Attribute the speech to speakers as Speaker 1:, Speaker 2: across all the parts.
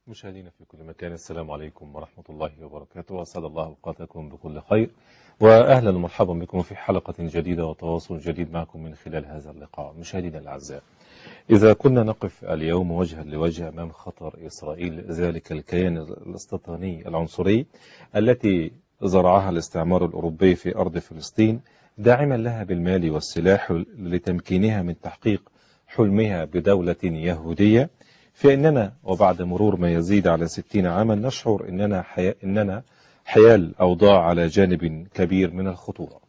Speaker 1: مشاهدينا في كل مكان، السلام عليكم ورحمة الله وبركاته، وأسعد الله أوقاتكم بكل خير، وأهلا ومرحبا بكم في حلقة جديدة وتواصل جديد معكم من خلال هذا اللقاء. مشاهدينا الأعزاء، إذا كنا نقف اليوم وجها لوجه أمام خطر إسرائيل، ذلك الكيان الاستيطاني العنصري التي زرعها الاستعمار الأوروبي في أرض فلسطين، داعما لها بالمال والسلاح لتمكينها من تحقيق حلمها بدولة يهودية، فإننا وبعد مرور ما يزيد على 60 عاما نشعر إننا حيال أوضاع على جانب كبير من الخطورة.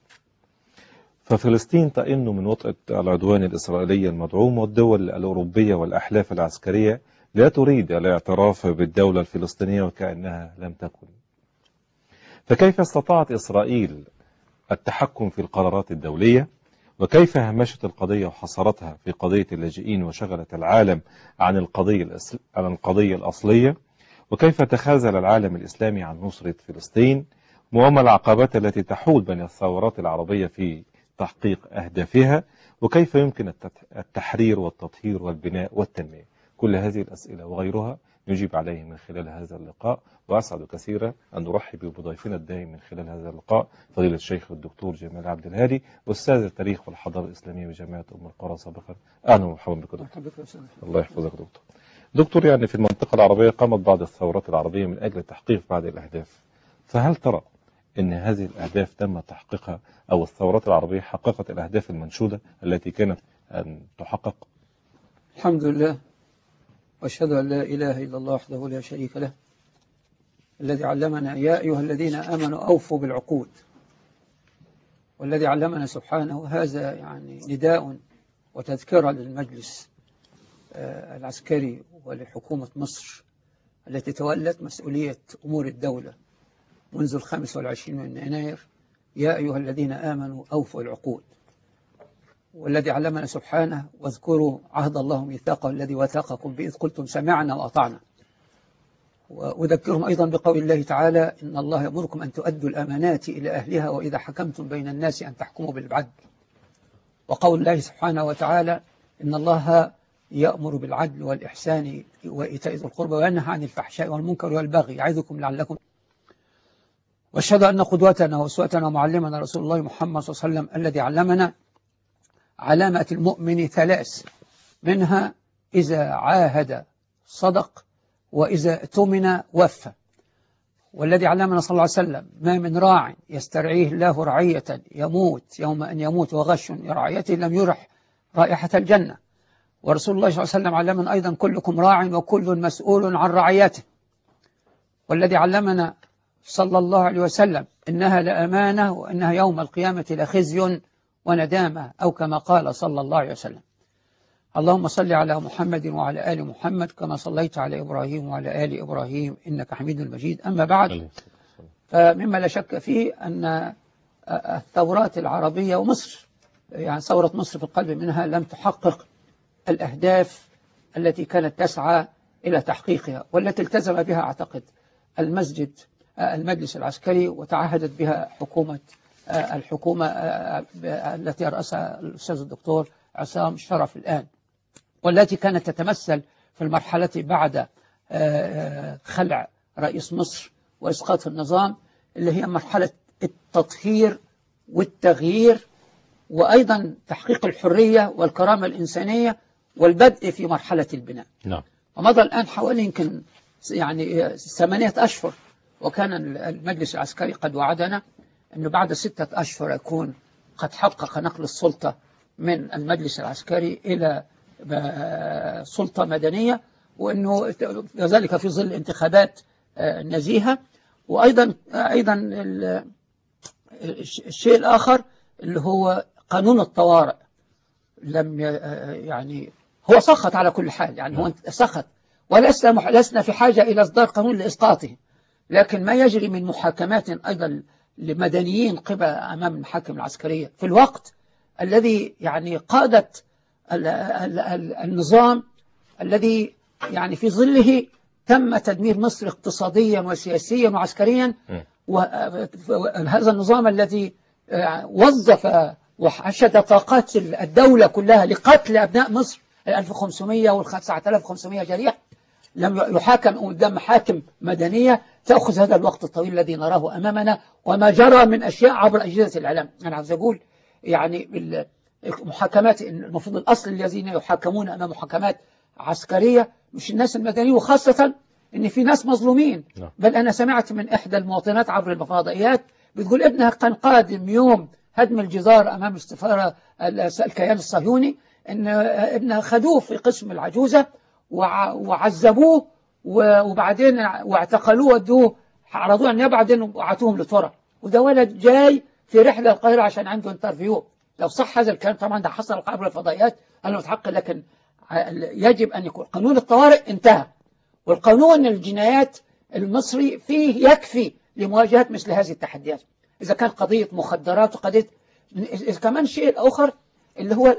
Speaker 1: ففلسطين تئن من وطأة العدوان الإسرائيلي المدعوم، والدول الأوروبية والأحلاف العسكرية لا تريد الاعتراف بالدولة الفلسطينية وكأنها لم تكن. فكيف استطاعت إسرائيل التحكم في القرارات الدولية؟ وكيف همشت القضية وحصرتها في قضية اللاجئين وشغلت العالم عن القضية الأصلية؟ وكيف تخاذل العالم الإسلامي عن نصرة فلسطين؟ وما العقبات التي تحول بين الثورات العربية في تحقيق أهدافها؟ وكيف يمكن التحرير والتطهير والبناء والتنمية؟ كل هذه الأسئلة وغيرها نجيب عليه من خلال هذا اللقاء، وأسعد كثيرا أن نرحب بضيفنا الدائم من خلال هذا اللقاء فضيلة الشيخ الدكتور جمال عبد الهادي، أستاذ التاريخ والحضارة الإسلامية بجامعة أم القرى سابقا. أهلا ومرحبا بك دكتور. الله يحفظك دكتور. يعني في المنطقة العربية قامت بعض الثورات العربية من أجل تحقيق بعض الأهداف، فهل ترى أن هذه الأهداف تم تحقيقها، أو الثورات العربية حققت الأهداف المنشودة التي كانت أن تحقق؟
Speaker 2: الحمد لله، وأشهد أن لا إله إلا الله وحده لا شريك له، الذي علمنا يا أيها الذين آمنوا أوفوا بالعقود، والذي علمنا سبحانه. هذا يعني نداء وتذكرة للمجلس العسكري ولحكومة مصر التي تولت مسؤولية أمور الدولة منذ 25 من يناير. يا أيها الذين آمنوا أوفوا العقود، والذي علمنا سبحانه واذكروا عهد الله ميثاقه الذي وثاقكم به إذ قلتم سمعنا وأطعنا. وأذكرهم أيضا بقول الله تعالى إن الله يأمركم أن تؤدوا الأمانات إلى أهلها وإذا حكمتم بين الناس أن تحكموا بالعدل. وقول الله سبحانه وتعالى إن الله يأمر بالعدل والإحسان وإيتاء ذي القربى وينهى عن الفحشاء والمنكر والبغي يعظكم لعلكم. واشهد أن قدوتنا وأسوتنا ومعلمنا رسول الله محمد صلى الله عليه وسلم الذي علمنا علامة المؤمن 3، منها إذا عاهد صدق، وإذا اؤتمن وفى. والذي علمنا صلى الله عليه وسلم ما من راع يسترعيه الله رعية يموت يوم أن يموت وغش رعيته لم يرح رائحة الجنة. ورسول الله صلى الله عليه وسلم علمنا أيضا كلكم راع وكل مسؤول عن رعيته. والذي علمنا صلى الله عليه وسلم إنها لأمانة وإنها يوم القيامة لخزي وندامة، أو كما قال صلى الله عليه وسلم. اللهم صل على محمد وعلى آل محمد كما صليت على إبراهيم وعلى آل إبراهيم إنك حميد مجيد. أما بعد، فمما لا شك فيه أن الثورات العربية ومصر، يعني ثورة مصر في القلب منها، لم تحقق الأهداف التي كانت تسعى إلى تحقيقها، والتي التزم بها أعتقد المجلس العسكري، وتعهدت بها الحكومة التي رأسها الأستاذ الدكتور عصام شرف الآن، والتي كانت تتمثل في المرحلة بعد خلع رئيس مصر وإسقاط النظام، اللي هي مرحلة التطهير والتغيير، وأيضا تحقيق الحرية والكرامة الإنسانية، والبدء في مرحلة البناء.
Speaker 1: نعم.
Speaker 2: ومضى الآن حوالي يمكن 8 أشهر، وكان المجلس العسكري قد وعدنا أنه بعد 6 أشهر يكون قد حقق نقل السلطة من المجلس العسكري إلى سلطة مدنية، وأنه ذلك في ظل انتخابات نزيهة. وأيضا الشيء الآخر اللي هو قانون الطوارئ، يعني هو سخط على كل حال، يعني هو سخط، ولسنا في حاجة إلى إصدار قانون لإسقاطه، لكن ما يجري من محاكمات أيضا لمدنيين قبل أمام المحاكم العسكرية في الوقت الذي يعني قادت النظام الذي يعني في ظله تم تدمير مصر اقتصاديا وسياسيا وعسكريا. وهذا النظام الذي وظف وحشد طاقات الدولة كلها لقتل أبناء مصر 1500 وال 9500 جريح، لم يحاكم قدام محاكم مدنية تأخذ هذا الوقت الطويل الذي نراه أمامنا، وما جرى من أشياء عبر أجهزة الإعلام. أنا عاوز أقول يعني المحاكمات المفروض الأصل الذين يحاكمون أمام محاكمات عسكرية مش الناس المدنيين، وخاصة إن في ناس مظلومين. بل أنا سمعت من إحدى المواطنات عبر الفضائيات بتقول ابنها كان قادم يوم هدم الجدار أمام السفارة الكيان الصهيوني، إن ابنها خدوه في قسم العجوزة وعذبوه وبعدين واعتقلوه ودوه عرضوه أن بعدين وبعتوهم لترى، وده ولد جاي في رحلة القاهرة عشان عنده انترفيو. لو صح هذا الكلام طبعا ده حصل عبر الفضائيات أنا متحقق، لكن يجب أن يكون قانون الطوارئ انتهى، والقانون الجنايات المصري فيه يكفي لمواجهة مثل هذه التحديات. إذا كان قضية مخدرات وقضية كمان شيء آخر اللي هو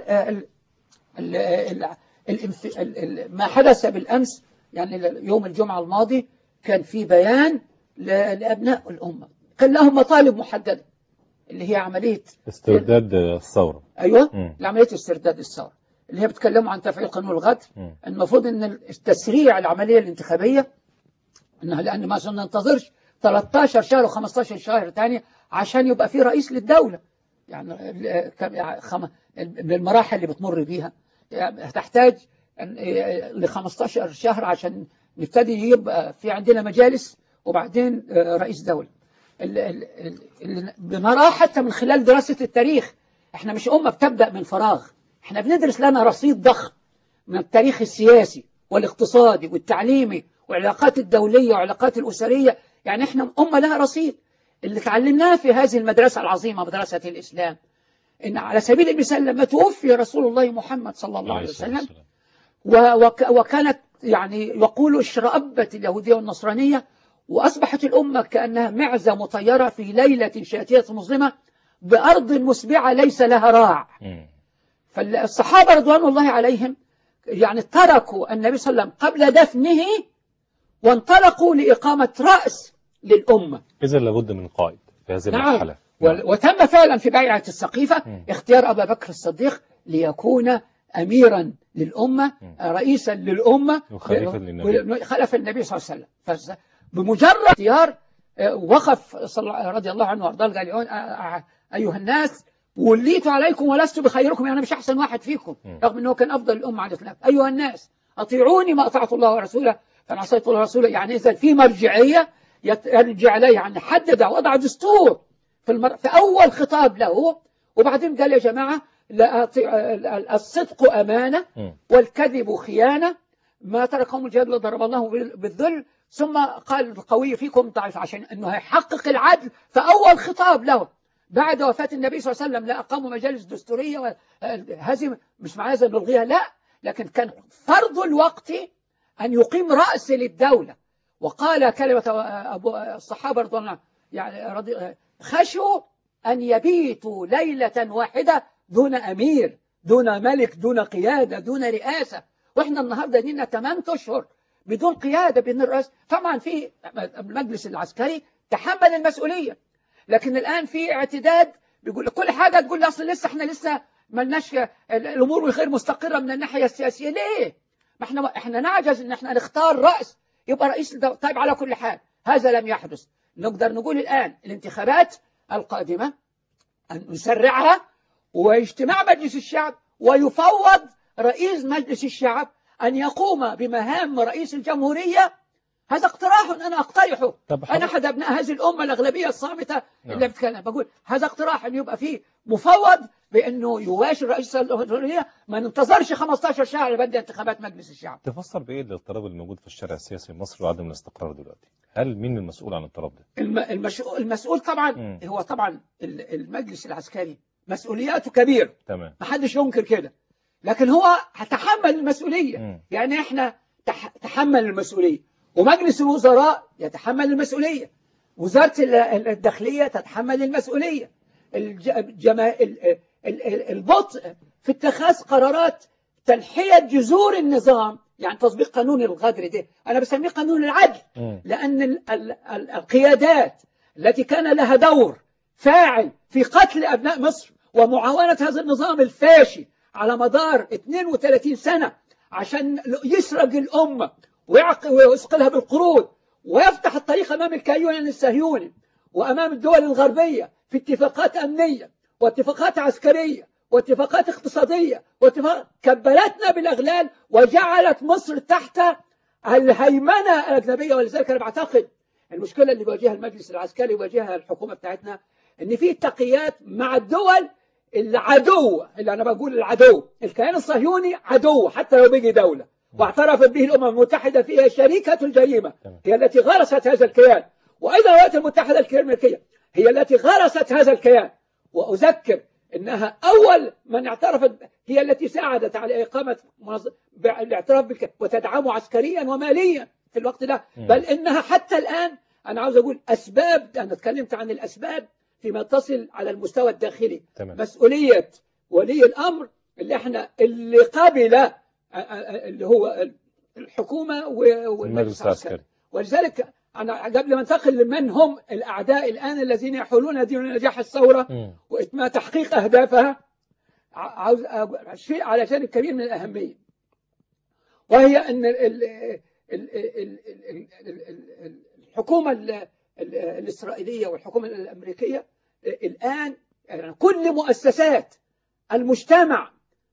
Speaker 2: ما حدث بالأمس، يعني يوم الجمعة الماضي كان في بيان لأبناء الأمة كان لهم مطالب محددة اللي هي عملية
Speaker 1: استرداد الثورة.
Speaker 2: أيوة لعملية استرداد الثورة اللي هي بتكلموا عن تفعيل قانون الغدر. المفروض أن التسريع العملية الانتخابية أنها لأن ما ننتظرش 13 شهر و15 شهر تانية عشان يبقى في رئيس للدولة. يعني بالمراحل اللي بتمر بيها تحتاج ل 15 شهر عشان نبتدي يبقى في عندنا مجالس وبعدين رئيس دولة. اللي بنراه حتى من خلال دراسة التاريخ، احنا مش أمة بتبدأ من فراغ، احنا بندرس لنا رصيد ضخم من التاريخ السياسي والاقتصادي والتعليمي والعلاقات الدولية والعلاقات الأسرية. يعني احنا أمة لها رصيد. اللي تعلمناه في هذه المدرسة العظيمة مدرسة الإسلام إن على سبيل المثال لما توفي رسول الله محمد صلى الله عليه وسلم وكانت يعني يقول اشرأبت اليهودية والنصرانية وأصبحت الأمة كأنها معزة مطيرة في ليلة شاتية مظلمة بأرض مسبعة ليس لها راع. فالصحابة رضوان الله عليهم يعني تركوا النبي صلى الله عليه وسلم قبل دفنه وانطلقوا لإقامة رأس للأمة.
Speaker 1: إذا لابد من قائد في هذه المرحلة.
Speaker 2: وتم فعلا في بيعة السقيفة اختيار أبا بكر الصديق ليكون أميرا للأمة، رئيسا للأمة، خلف النبي صلى الله عليه وسلم. بمجرد اختيار وقف رضي الله عنه وارضاه قال أيها الناس وليت عليكم ولست بخيركم، يعني مش أحسن واحد فيكم رغم أنه كان أفضل الأمة على الإطلاق. أيها الناس أطيعوني ما أطعت الله ورسوله فأنا عصيت الله ورسوله. يعني إذا في مرجعية يرجع عليه، يعني حدد وضع دستور في أول خطاب له، وبعدين قال يا جماعة الصدق أمانة والكذب خيانة، ما تركهم الجهاد لضرب الله بالذل، ثم قال القوي فيكم ضعيف عشان أنه يحقق العدل. فأول خطاب له بعد وفاة النبي صلى الله عليه وسلم لا أقاموا مجالس دستورية، هذه مش معناها نلغيها لا، لكن كان فرض الوقت أن يقيم رأس للدولة. وقال كلمة الصحابة رضي الله يعني خشوا أن يبيتوا ليلة واحدة دون أمير دون ملك دون قيادة دون رئاسة. وإحنا النهاردة دينا 8 أشهر بدون قيادة بدون رئاسة. طبعا في المجلس العسكري تحمل المسؤولية، لكن الآن في اعتداد بيقول كل حاجة تقول لي أصل احنا لسه ملناش الأمور غير مستقرة من الناحية السياسية. ليه؟ ما احنا نعجز ان احنا نختار رأس يبقى رئيس الدولة. طيب على كل حال هذا لم يحدث. نقدر نقول الآن الانتخابات القادمة أن نسرعها واجتماع مجلس الشعب ويفوض رئيس مجلس الشعب أن يقوم بمهام رئيس الجمهورية. هذا اقتراح أنا أقترحه. أنا أحد أبناء هذه الأمة الأغلبية الصامتة اللي بتكلم بقول هذا اقتراح أن يبقى فيه مفوض بأنه يواشي رئيس الجمهورية، ما ننتظرش 15 شهر لبدء انتخابات مجلس الشعب.
Speaker 1: تفسر بإيه الاضطراب الموجود في الشارع السياسي في مصر وعدم الاستقرار دلوقتي؟ هل مين المسؤول عن الاضطراب ده؟
Speaker 2: المسؤول طبعا هو طبعا المجلس العسكري مسؤولياته كبيرة،
Speaker 1: تمام،
Speaker 2: ما حدش ينكر كده، لكن هو هتحمل المسؤولية. يعني احنا تحمل المسؤولية، ومجلس الوزراء يتحمل المسؤولية، وزارة الداخلية تتحمل المسؤولية، البطء في اتخاذ قرارات تنحية جذور النظام، يعني تطبيق قانون الغدر ده أنا بسميه قانون العدل، لأن القيادات التي كان لها دور فاعل في قتل أبناء مصر ومعاونة هذا النظام الفاشي على مدار 32 سنة عشان يسرق الأمة ويثقلها بالقروض، ويفتح الطريق أمام الكيان الصهيوني وأمام الدول الغربية في اتفاقات أمنية واتفاقات عسكرية واتفاقات اقتصادية كبلتنا بالأغلال وجعلت مصر تحت الهيمنة الأجنبية. ولذلك أنا بعتقد المشكلة اللي بيواجهها المجلس العسكري ويواجهها الحكومة بتاعتنا إن في اتفاقيات مع الدول العدو، اللي أنا بقول العدو، الكيان الصهيوني عدو حتى لو بيجي دولة واعترفت به الأمم المتحدة، فيها شريكة الجريمة هي التي غرست هذا الكيان، وأيضا الولايات المتحدة الأمريكيية هي التي غرست هذا الكيان. وأذكر أنها أول من اعترفت، هي التي ساعدت على إقامة الاعتراف بالكيان وتدعمه عسكريا وماليا في الوقت ده. بل إنها حتى الآن، أنا عاوز أقول أسباب، أنا اتكلمت عن الأسباب فيما تصل على المستوى الداخلي. مسؤولية ولي الأمر اللي قابل اللي هو الحكومة والمجلس العسكري. ولذلك أنا قبل ما انتقل لمن هم الأعداء الآن الذين يحاولون دون نجاح الثورة وإتمام تحقيق أهدافها، عاوز شيء على جانب كبير من الأهمية، وهي أن الحكومة الإسرائيلية والحكومة الأمريكية الآن كل مؤسسات المجتمع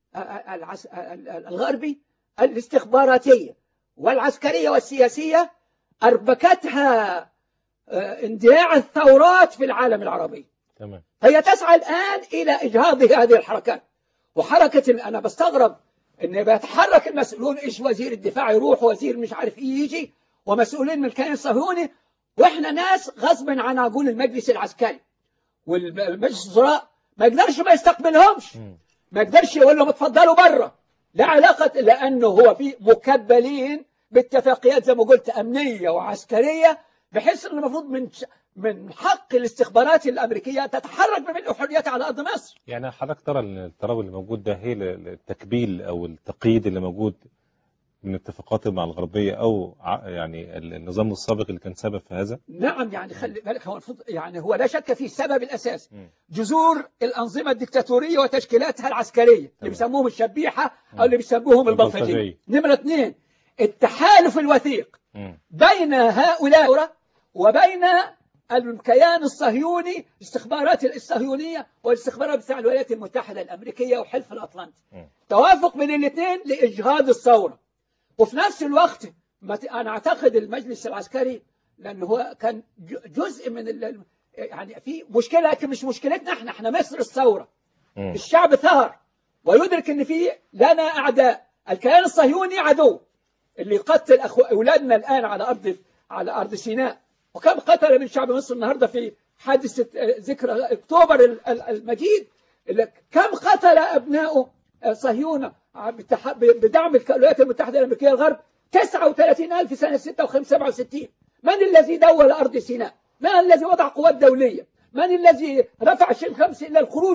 Speaker 2: الغربي الاستخباراتية والعسكرية والسياسية أربكتها اندلاع الثورات في العالم العربي.
Speaker 1: تمام.
Speaker 2: هي تسعى الآن إلى إجهاض هذه الحركات. وحركة أنا بستغرب إن بيتحرك المسؤولون، إيش وزير الدفاع يروح، وزير مش عارف إيه يجي، ومسؤولين من الكيان الصهيوني، وإحنا ناس غصب عن أقول المجلس العسكري والمجلس الوزراء ما يقدرش ما يستقبلهمش، ما يقدرش يقول لهم اتفضلوا بره. لا علاقة، لأنه هو في مكبلين باتفاقيات زي ما قلت أمنية وعسكرية، بحيث أن المفروض من حق الاستخبارات الأمريكية تتحرك بالحريات على أرض مصر.
Speaker 1: يعني حضرتك ترى أن التراب اللي موجود ده هي التكبيل أو التقييد اللي موجود من اتفاقات مع الغربية، أو يعني النظام السابق اللي كان سبب في هذا؟
Speaker 2: نعم، يعني خلي بالك، هو لا شك فيه السبب الأساسي جذور الأنظمة الدكتاتورية وتشكيلاتها العسكرية اللي بيسموهم الشبيحة أو اللي بيسموهم البلطجية. نمرة 2 التحالف الوثيق بين هؤلاء وبين الكيان الصهيوني، الاستخبارات الصهيونية والاستخبارات بتاع الولايات المتحدة الأمريكية وحلف الأطلنطي. توافق بين الاثنين لإجهاض الثورة. وفي نفس الوقت أنا أعتقد المجلس العسكري، لأنه هو كان جزء من يعني في مشكلة، لكن مش مشكلتنا احنا مصر الثورة. الشعب ثار ويدرك ان في لنا أعداء. الكيان الصهيوني عدو اللي يقتل أولادنا الآن على أرض سيناء. وكم قتل من شعب مصر النهاردة في حادثة ذكرى أكتوبر المجيد، كم قتل أبناء صهيونة بدعم الولايات المتحدة الأمريكية الغرب؟ 39,000 سنة 66. من الذي دول أرض سيناء؟ من الذي وضع قوات دولية؟ من الذي رفع الشيخ خمسي إلى الخروج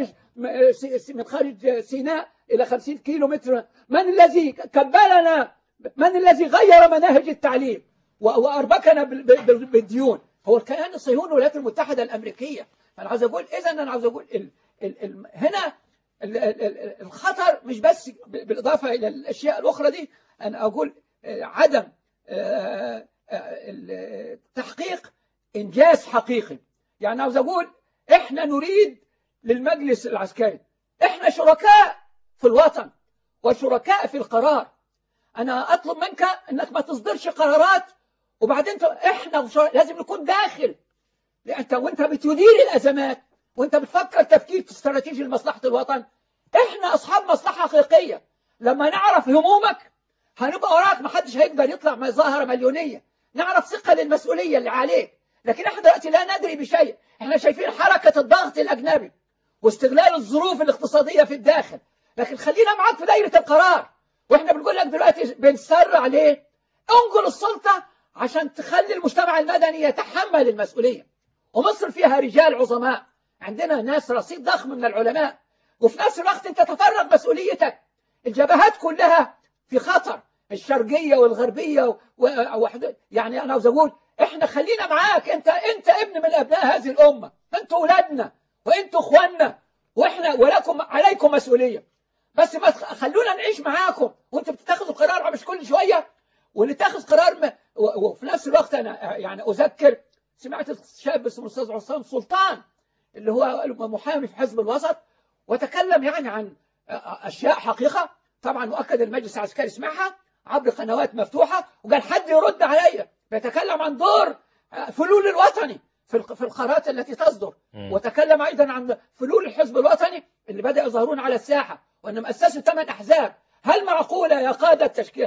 Speaker 2: من خارج سيناء إلى 50 كيلو متر؟ من الذي كبلنا؟ من الذي غير مناهج التعليم وأربكنا بالديون؟ هو الكيان الصهيوني والولايات المتحدة الأمريكية. أنا عاوز أقول أنا عاوز أقول هنا الخطر مش بس بالإضافة إلى الأشياء الأخرى دي، أنا أقول عدم تحقيق إنجاز حقيقي. يعني عاوز أقول إحنا نريد للمجلس العسكري، إحنا شركاء في الوطن وشركاء في القرار. أنا أطلب منك أنك ما تصدرش قرارات وبعدين إحنا لازم نكون داخل، وأنت بتدير الأزمات وأنت بتفكر تفكير استراتيجي لمصلحة الوطن. إحنا أصحاب مصلحة حقيقية. لما نعرف همومك هنبقى وراك، ما حدش هيقدر يطلع مظاهرة مليونية. نعرف ثقة للمسؤولية اللي عليك. لكن احنا دلوقتي لا ندري بشيء. احنا شايفين حركة الضغط الأجنبي واستغلال الظروف الاقتصادية في الداخل، لكن خلينا معاك في دايرة القرار. واحنا بنقول لك دلوقتي بنسرع ليه؟ انقل السلطة عشان تخلي المجتمع المدني يتحمل المسؤولية. ومصر فيها رجال عظماء، عندنا ناس رصيد ضخم من العلماء، وفي نفس الوقت انت تفرغ مسؤوليتك. الجبهات كلها في خطر، الشرقية والغربية يعني أنا عاوز أقول إحنا خلينا معاك. أنت ابن من أبناء هذه الأمة، أنتوا أولادنا وأنتوا إخواننا، وإحنا ولكم عليكم مسؤولية. بس ما خلونا نعيش معاكم وأنتوا بتتخذوا قرار مش كل شوية واللي تاخذ قرار وفي نفس الوقت أنا يعني أذكر، سمعت شاب اسمه الأستاذ عصام سلطان اللي هو محامي في حزب الوسط، وتكلم يعني عن أشياء حقيقة طبعا، مؤكد المجلس العسكري سمعها عبر قنوات مفتوحة، وقال حد يرد عليا. بيتكلم عن دور فلول الوطني في القرارات التي تصدر، وتكلم أيضا عن فلول الحزب الوطني اللي بدأ يظهرون على الساحة، وأنهم أسسوا 8 أحزاب. هل معقولة يا قادة تشكيل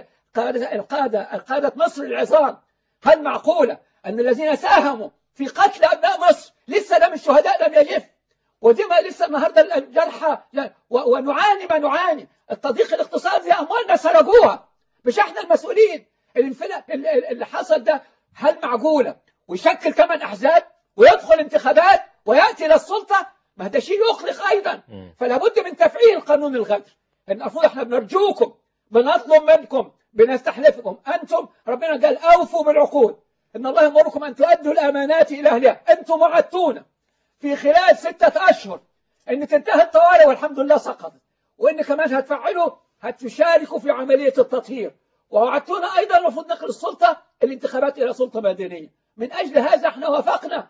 Speaker 2: قادة مصر العظام، هل معقولة أن الذين ساهموا في قتل أبناء مصر لسه دم الشهداء لم يجف، ودماء لسه النهارده الجرحى، ونعاني ما نعاني، التضييق الاقتصادي أموالنا سرقوها، مش احنا المسؤولين. اللي حصل ده هل معقولة ويشكل 8 أحزاب ويدخل انتخابات ويأتي للسلطة؟ ما ده شيء يقلق أيضا. فلا بد من تفعيل قانون الغدر. المفروض احنا بنرجوكم، بنطلب منكم، بنستحلفكم، أنتم ربنا قال أوفوا بالعقود، إن الله يأمركم أن تؤدوا الأمانات إلى أهلها. أنتم وعدتونا في خلال 6 أشهر أن تنتهي الطوارئ، والحمد لله سقطت، وإن كمان هتشاركوا في عملية التطهير، ووعدتونا أيضا المفروض نقل السلطة الانتخابات إلى سلطة مدنية. من أجل هذا احنا وافقنا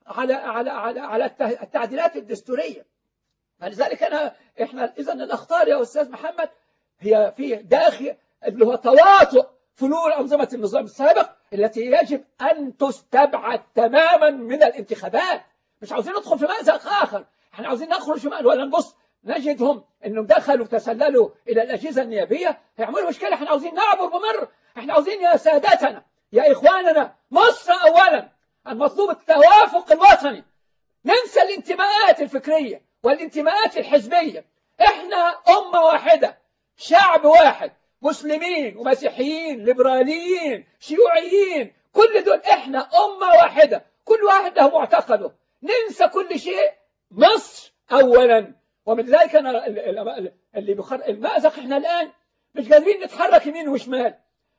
Speaker 2: على التعديلات الدستورية. فلذلك احنا إذن الأخطار يا أستاذ محمد هي في داخل اللي هو تواطؤ فلول أنظمة النظام السابق التي يجب أن تستبعد تماما من الانتخابات. مش عاوزين ندخل في مأزق آخر، احنا عاوزين نخرج ولا نبص نجدهم انهم دخلوا تسللوا الى الاجهزه النيابيه هيعملوا مشكله. احنا عاوزين نعبر بمر، احنا عاوزين يا سادتنا يا اخواننا مصر اولا، المطلوب التوافق الوطني، ننسى الانتماءات الفكريه والانتماءات الحزبيه. احنا امه واحده، شعب واحد، مسلمين ومسيحيين ليبراليين شيوعيين، كل دول احنا امه واحده، كل واحد له معتقده، ننسى كل شيء، مصر اولا. ومن ذلك أنا المأزق احنا الآن مش قادرين نتحرك يمين وشمال،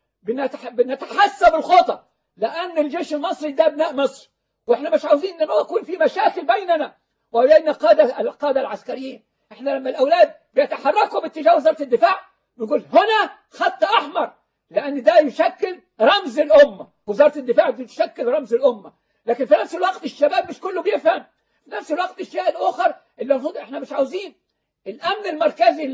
Speaker 2: بنتحسب الخطى، لأن الجيش المصري ده أبناء مصر، وإحنا مش عاوزين إن يكون في مشاكل بيننا وبين القادة العسكريين. إحنا لما الأولاد بيتحركوا باتجاه وزارة الدفاع نقول هنا خط أحمر، لأن ده يشكل رمز الأمة، وزارة الدفاع تشكل رمز الأمة. لكن في نفس الوقت الشباب مش كله بيفهم. في نفس الوقت الشيء الآخر اللي المفروض احنا مش عاوزين الأمن المركزي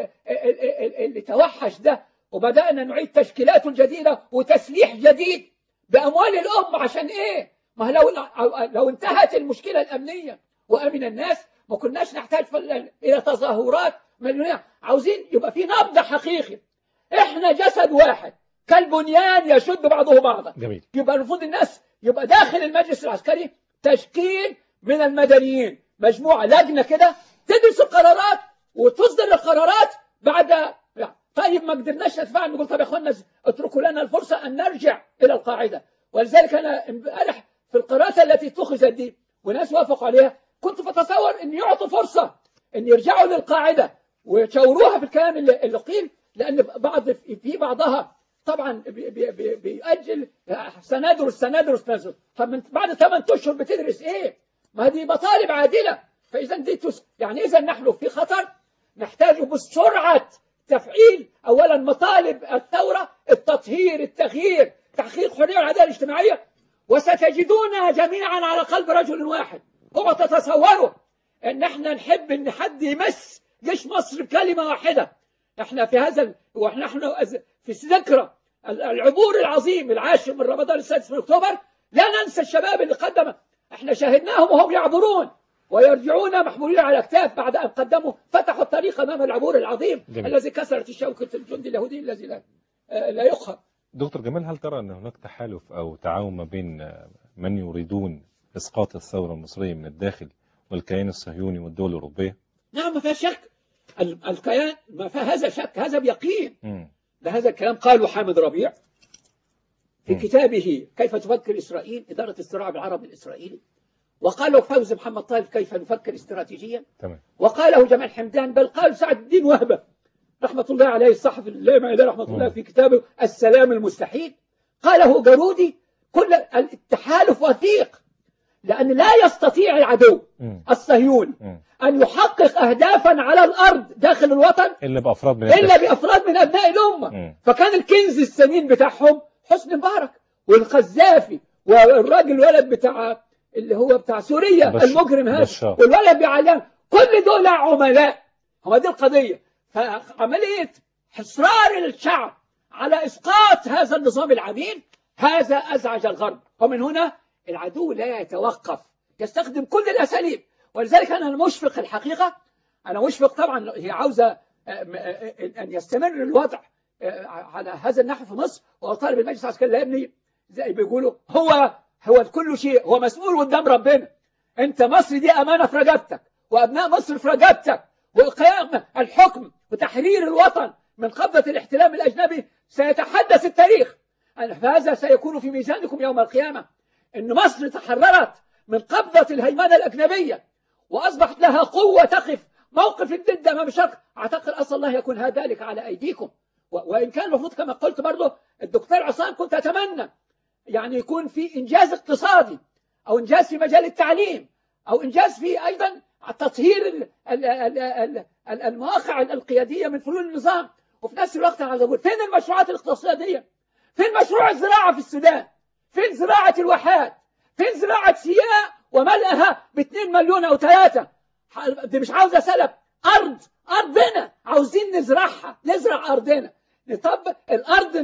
Speaker 2: اللي توحش ده، وبدأنا نعيد تشكيلاته الجديدة وتسليح جديد بأموال الأمة. عشان إيه؟ ما لو انتهت المشكلة الأمنية وأمن الناس ما كناش نحتاج إلى تظاهرات مليونية. عاوزين يبقى في نبض حقيقي، احنا جسد واحد كالبنيان يشد بعضه بعضا.
Speaker 1: جميل.
Speaker 2: يبقى المفروض الناس يبقى داخل المجلس العسكري تشكيل من المدنيين، مجموعة لجنة كده تدرس القرارات وتصدر القرارات بعد. طيب ما قدرناش ندفع، نقول طب يا اخوانا اتركوا لنا الفرصة أن نرجع إلى القاعدة. ولذلك أنا امبارح في القرارات التي اتخذت دي وناس وافقوا عليها كنت بتصور أن يعطوا فرصة أن يرجعوا للقاعدة ويشاوروها في الكلام اللي قيل، لأن في بعضها طبعا بيأجل سندرس. طب من بعد 8 أشهر بتدرس إيه؟ ما دي مطالب عادلة. فإذا دي يعني إذا نحن في خطر، نحتاج بسرعة تفعيل أولا مطالب الثورة، التطهير، التغيير، تحقيق الحرية والعدالة الاجتماعية. وستجدونها جميعا على قلب رجل واحد. هو تتصوروا أن احنا نحب أن حد يمس جيش مصر بكلمة واحدة. احنا في هذا ونحن في ذكرى العبور العظيم 10 من رمضان 6 من أكتوبر، لا ننسى الشباب اللي قدم، احنا شاهدناهم وهم يعبرون ويرجعون محمولين على اكتاف بعد ان قدموا فتحوا الطريق امام العبور العظيم. جميل. الذي كسرت الشوكة الجندي اليهودي الذي لا يقهر.
Speaker 1: دكتور جمال، هل ترى ان هناك تحالف او تعاون ما بين من يريدون اسقاط الثورة المصرية من الداخل والكيان الصهيوني والدول الأوروبية؟
Speaker 2: نعم، ما فيها شك. الكيان ما فيها هذا شك، هذا بيقين. ده هذا الكلام قاله حامد ربيع في كتابه كيف تفكر إسرائيل، إدارة الصراع بالعرب الإسرائيلي، وقاله فوزي محمد طاهر كيف نفكر استراتيجيا، وقاله جمال حمدان، بل قال سعد الدين وهبة رحمة الله عليه الصحفي اللامعي رحمة الله في كتابه السلام المستحيل، قاله جارودي. كل التحالف وثيق، لأن لا يستطيع العدو الصهيوني أن يحقق أهدافا على الأرض داخل الوطن
Speaker 1: إلا بأفراد
Speaker 2: من أبناء الأمة. فكان الكنز الثمين بتاعهم حسني مبارك والقذافي والراجل الولد بتاع اللي هو بتاع سوريا المجرم هذا والولد بيعلم، كل دول عملاء. هو دي القضية. فعملية إصرار الشعب على إسقاط هذا النظام العميل هذا أزعج الغرب، ومن هنا العدو لا يتوقف، يستخدم كل الأساليب. ولذلك أنا مشفق الحقيقة، أنا مشفق طبعا. هي عاوزة أن يستمر الوضع على هذا النحو في مصر، وطالب المجلس العسكري لا يبني زي بيقولوا هو كل شيء، هو مسؤول قدام ربنا. أنت مصر دي أمانة في رقبتك، وأبناء مصر في رقبتك، وقيام الحكم وتحرير الوطن من قبضة الاحتلال الأجنبي سيتحدث التاريخ. هذا سيكون في ميزانكم يوم القيامة، أن مصر تحررت من قبضة الهيمنة الأجنبية وأصبحت لها قوة تقف موقف ضد أمام الشرق. أعتقد أصل الله يكون ذلك على أيديكم. وإن كان المفروض كما قلت برضه الدكتور عصام، كنت أتمنى يعني يكون في إنجاز اقتصادي أو إنجاز في مجال التعليم أو إنجاز في أيضا تطهير المواقع القيادية من فلول النظام. وفي نفس الوقت أنا عايز أقول فين المشروعات الاقتصادية؟ فين مشروع الزراعة في السودان؟ فين زراعة الواحات؟ فين زراعة سيناء وملئها ب2 مليون أو 3؟ دي مش عاوزة سلب أرضنا، عاوزين نزرع أرضنا، نطبق الأرض،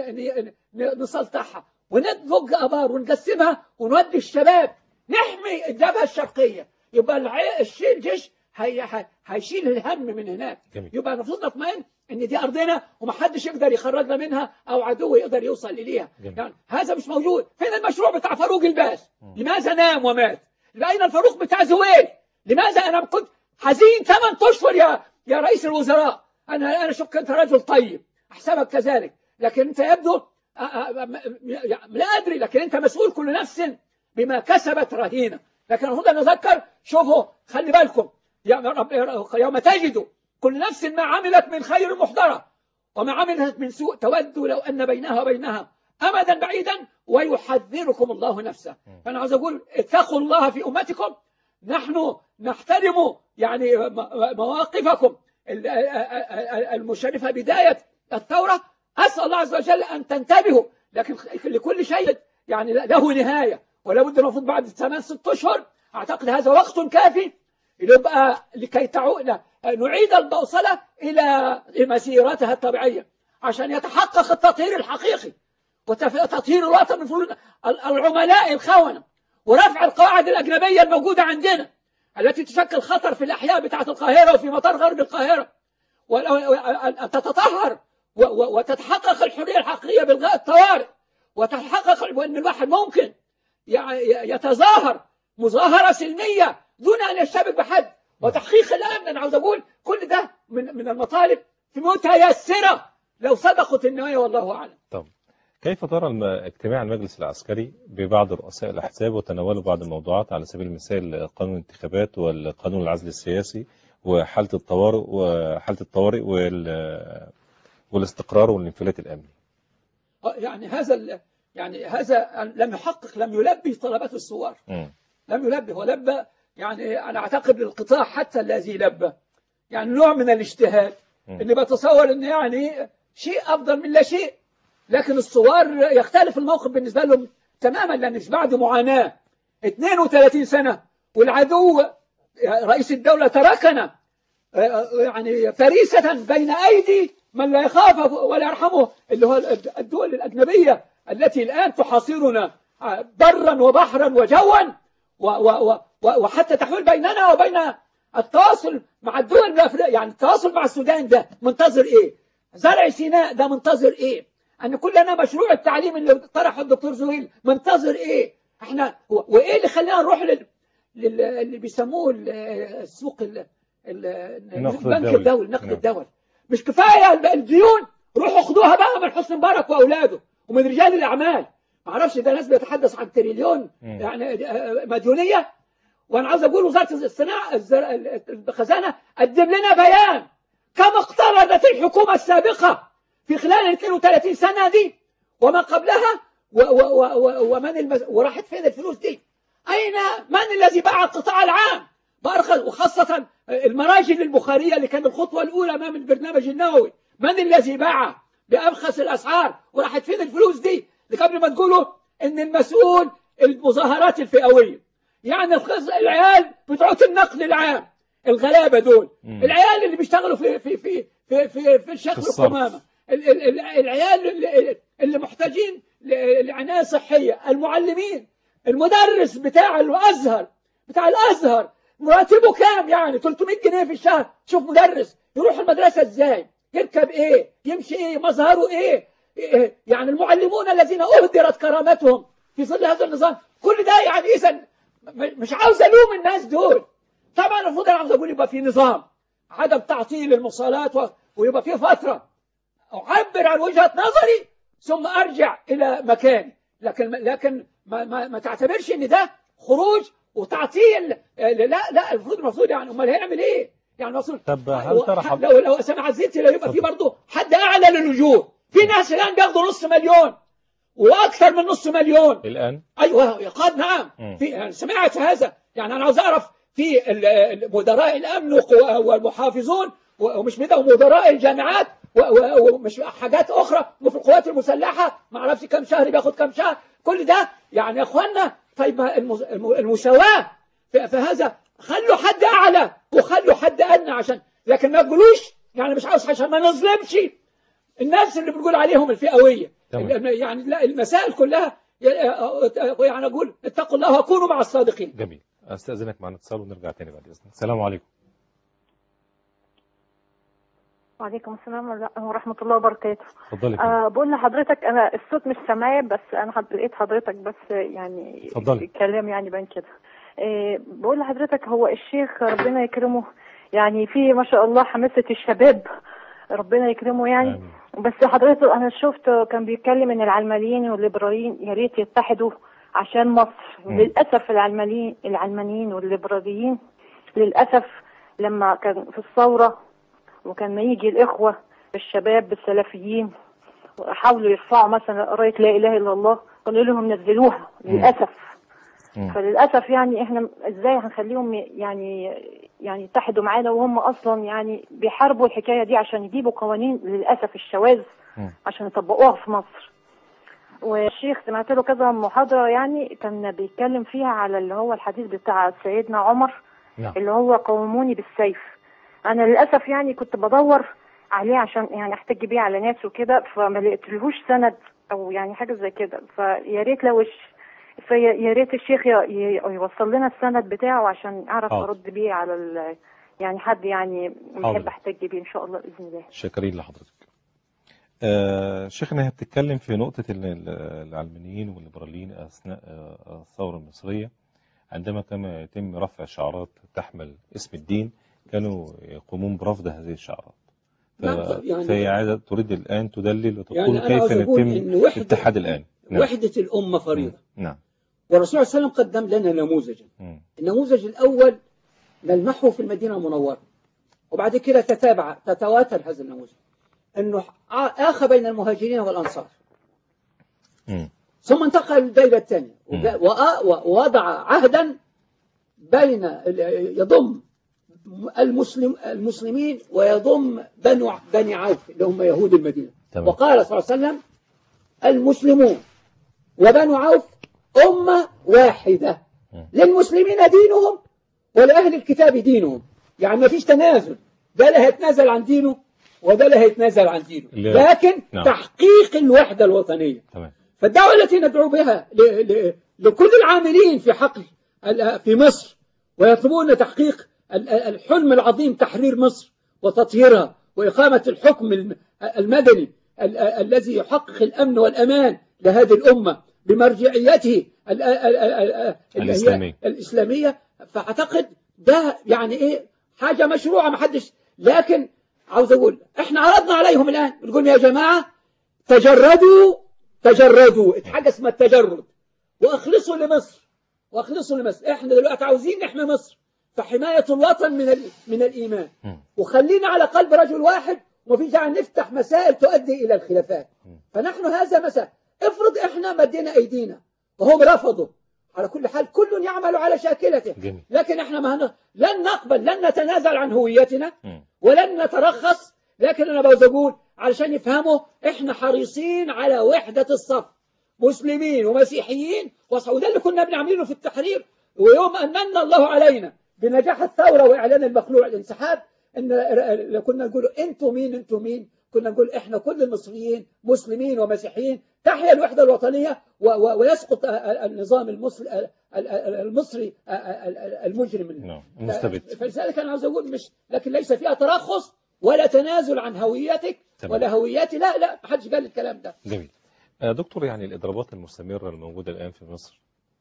Speaker 2: نسلطحها ونضج أبار ونقسمها ونودي الشباب نحمي الجبهة الشرقية. يبقى الجيش هيشيل الهم من هناك. يبقى المفروض نطمئن ان دي ارضنا ومحدش يقدر يخرجنا منها او عدو يقدر يوصل اليها. يعني هذا مش موجود. فين المشروع بتاع فاروق الباز؟ لماذا نام ومات؟ اين الفاروق بتاع زويل؟ لماذا؟ انا كنت حزين 8 اشهر يا رئيس الوزراء. انا شك انت رجل طيب، احسبك كذلك، لكن انت يبدو لا ادري، لكن انت مسؤول، كل نفس بما كسبت رهينه. لكن المفروض نذكر، شوفوا خلي بالكم يوم تجد كل نفس ما عملت من خير محضرة وما عملت من سوء تود لو أن بينها وبينها أمدا بعيدا ويحذركم الله نفسه. فأنا عايز أقول اتقوا الله في أمتكم. نحن نحترم يعني مواقفكم المشرفة بداية الثورة. أسأل الله عز وجل أن تنتبهوا، لكن لكل شيء يعني له نهاية، ولا بد المفروض بعد 8-6 أشهر أعتقد هذا وقت كافي يبقى لكي نعيد البوصلة إلى مسيرتها الطبيعية عشان يتحقق التطهير الحقيقي وتطهير الوطن من فلول العملاء الخونة، ورفع القواعد الأجنبية الموجودة عندنا التي تشكل خطر في الأحياء بتاعة القاهرة وفي مطار غرب القاهرة، وأن تتطهر وتتحقق الحرية الحقيقية بالغاء الطوارئ، وتتحقق وأن الواحد ممكن يتظاهر مظاهرة سلمية دون أن يشتبك بحد، وتحقيق الأمن. أنا عاوز أقول كل ده من المطالب في متيسرة لو صدقت النوايا، والله أعلم.
Speaker 1: طب كيف ترى اجتماع المجلس العسكري ببعض رؤساء الأحزاب وتناولوا بعض الموضوعات، على سبيل المثال قانون الانتخابات والقانون العزل السياسي وحالة الطوارئ والاستقرار والانفلات الأمني؟
Speaker 2: يعني هذا لم يلبي طلبات الثوار. لم يلبي، ولبى يعني أنا أعتقد القطاع حتى الذي لبى يعني نوع من الاجتهاد، إني بتصور إن يعني شيء أفضل من لا شيء. لكن الثوار يختلف الموقف بالنسبة لهم تماما، لأن مش بعد معاناة 32 سنة والعدو رئيس الدولة تركنا يعني فريسة بين أيدي من لا يخاف ولا يرحمه، اللي هو الدول الأجنبية التي الآن تحاصرنا برا وبحرا وجوا، وحتى تحول بيننا وبين التواصل مع الدول. يعني التواصل مع السودان ده منتظر إيه؟ زرع سيناء ده منتظر إيه؟ أن كلنا مشروع التعليم اللي طرحه الدكتور زويل منتظر إيه؟ إحنا وإيه اللي خلينا نروح اللي بيسموه السوق البنك الدولي، نقد الدول. مش كفاية الديون، روحوا خدوها بقى من حسني مبارك وأولاده ومن رجال الأعمال. معرفش ده ناس بيتحدث عن تريليون يعني مديونية. وأنا عاوز أقول وزارة الخزانة قدم لنا بيان كم اقترضت الحكومة السابقة في خلال 32 سنة دي وما قبلها، وراحت فين الفلوس دي. أين من الذي باع القطاع العام بأرخص؟ وخاصة المراجل البخارية اللي كان الخطوة الأولى أمام البرنامج النووي، من الذي باع بأرخص الأسعار؟ وراحت فين الفلوس دي؟ قبل ما تقولوا إن المسؤول المظاهرات الفئوية، يعني العيال بتوع النقل العام الغلابة دول، العيال اللي بيشتغلوا في الشيخ القمامة، العيال اللي محتاجين لعناية صحية، المعلمين، المدرس بتاع الأزهر مراتبه كام؟ يعني 300 جنيه في الشهر. شوف مدرس يروح المدرسة ازاي، يركب ايه، يمشي ايه، مظهره ايه؟ يعني المعلمون الذين أهدرت كرامتهم في ظل هذا النظام. كل ده يعني إذا مش عاوز ألوم الناس دول. طبعا المفروض أنا عاوز أقول يبقى في نظام عدم تعطيل المصالات ويبقى في فترة أعبر عن وجهة نظري ثم أرجع إلى مكاني. لكن ما تعتبرش إن ده خروج وتعطيل. لا المفروض يعني أمال هيعمل إيه؟ يعني المفروض
Speaker 1: طب هل ترى
Speaker 2: لو سمع زيتي لو يبقى في برضه حد أعلى للأجور. في ناس الآن بياخدوا $500,000 وأكثر من $500,000
Speaker 1: الآن.
Speaker 2: أيوة قد نعم. في سمعت هذا. يعني أنا عاوز أعرف في مدراء الأمن والمحافظون ومش مدراء الجامعات ومش حاجات أخرى وفي القوات المسلحة ما أعرفش كم شهر بياخد كم شهر. كل ده يعني يا أخوانا. طيب المساواة في هذا، خلوا حد أعلى وخلوا حد أدنى عشان، لكن ما تقولوش يعني مش عاوز عشان ما نظلمش الناس اللي بنقول عليهم الفئوية. يعني لا، المسائل كلها يعني أقول اتقوا الله وكونوا مع الصادقين.
Speaker 1: جميل. أستأذنك معنا اتصال ونرجع تاني بعد إذنك. السلام عليكم.
Speaker 3: وعليكم السلام ورحمة الله وبركاته.
Speaker 1: اتفضلي.
Speaker 3: بقول لحضرتك أنا الصوت مش سامعاه، بس أنا لقيت حضرتك بس يعني الكلام يعني بان كده. بقول لحضرتك هو الشيخ ربنا يكرمه يعني في ما شاء الله حماسة الشباب ربنا يكرمه يعني.
Speaker 1: آمين.
Speaker 3: بس حضرتك أنا شفت كان بيتكلم إن العلمانيين والليبراليين يا ريت يتحدوا عشان مصر. للأسف العلمانيين والليبراليين للأسف لما كان في الثورة وكان ما يجي الإخوة الشباب السلفيين حاولوا يرفعوا مثلا قراية لا إله إلا الله قالوا لهم نزلوها للأسف. فللأسف يعني إحنا إزاي هنخليهم يعني يتحدوا معانا وهم أصلا يعني بيحاربوا الحكاية دي عشان يجيبوا قوانين للأسف الشواذ عشان يطبقوها في مصر. والشيخ سمعت له كذا محاضرة يعني كان بيتكلم فيها على اللي هو الحديث بتاع سيدنا عمر اللي هو قوموني بالسيف. أنا للأسف يعني كنت بدور عليه عشان يعني أحتج بيه على ناس وكده فما لقيتلهوش سند أو يعني حاجة زي كده. فيا ريت يا ريت الشيخ يوصل لنا السند بتاعه عشان أعرف أرد بيه على يعني حد يعني يحب أحتج بيه إن شاء الله بإذن الله.
Speaker 1: شكرين لحضرتك. شيخنا هي بتتكلم في نقطة العلمانيين والليبراليين أثناء الثورة المصرية عندما كان يتم رفع شعارات تحمل اسم الدين كانوا يقومون برفض هذه الشعارات. فهي عايزة تريد الآن تدلل وتقول يعني كيف يتم الاتحاد الآن.
Speaker 2: نعم. وحدة الأمة فريضة.
Speaker 1: نعم.
Speaker 2: والرسول صلى الله عليه وسلم قدم لنا نموذجا. النموذج الأول نلمحه في المدينة المنورة وبعد كده تتواتر هذا النموذج أنه آخى بين المهاجرين والأنصار. ثم انتقل للدائرة الثانية ووضع عهدا بين يضم المسلمين ويضم بني عوف اللي هم يهود المدينة. وقال صلى الله عليه وسلم المسلمون وبنو عوف أمة واحدة للمسلمين دينهم ولأهل الكتاب دينهم. يعني ما فيش تنازل، ده لا هيتنازل عن دينه وده لا هيتنازل عن دينه لكن تحقيق الوحدة الوطنية. فالدعوة التي ندعو بها لكل العاملين في حقل في مصر ويطلبون تحقيق الحلم العظيم تحرير مصر وتطهيرها وإقامة الحكم المدني الذي يحقق الأمن والأمان لهذه الأمة بمرجعيته الإسلامية. فأعتقد ده يعني إيه حاجة مشروعة ما حدش. لكن عاوز أقول إحنا عرضنا عليهم الآن نقول يا جماعة تجردوا حاجة اسمها التجرد واخلصوا لمصر إحنا دلوقتي عاوزين نحمي مصر فحماية الوطن من الإيمان وخلينا على قلب رجل واحد ومفيش داعي نفتح مسائل تؤدي إلى الخلافات. فنحن هذا مسألة افرض إحنا مدينا أيدينا وهم رفضوا على كل حال كل يعمل على شاكلته.
Speaker 1: جميل.
Speaker 2: لكن احنا لن نقبل، لن نتنازل عن هويتنا ولن نترخص. لكن انا عاوز اقول علشان يفهموا احنا حريصين على وحدة الصف، مسلمين ومسيحيين، وده اللي كنا بنعمله في التحرير. ويوم أن من الله علينا بنجاح الثورة وإعلان المخلوع الانسحاب، إن كنا نقول أنتم مين أنتم مين، كنا نقول إحنا كل المصريين مسلمين ومسيحيين، تحيا الوحدة الوطنية ويسقط النظام المصري المجرم
Speaker 1: المستبد.
Speaker 2: فلذلك أنا عاوز أقول مش، لكن ليس فيها ترخص ولا تنازل عن هويتك ولا هويتي، لا ما حدش قال الكلام ده.
Speaker 1: جميل. دكتور، يعني الإضرابات المستمرة الموجودة الآن في مصر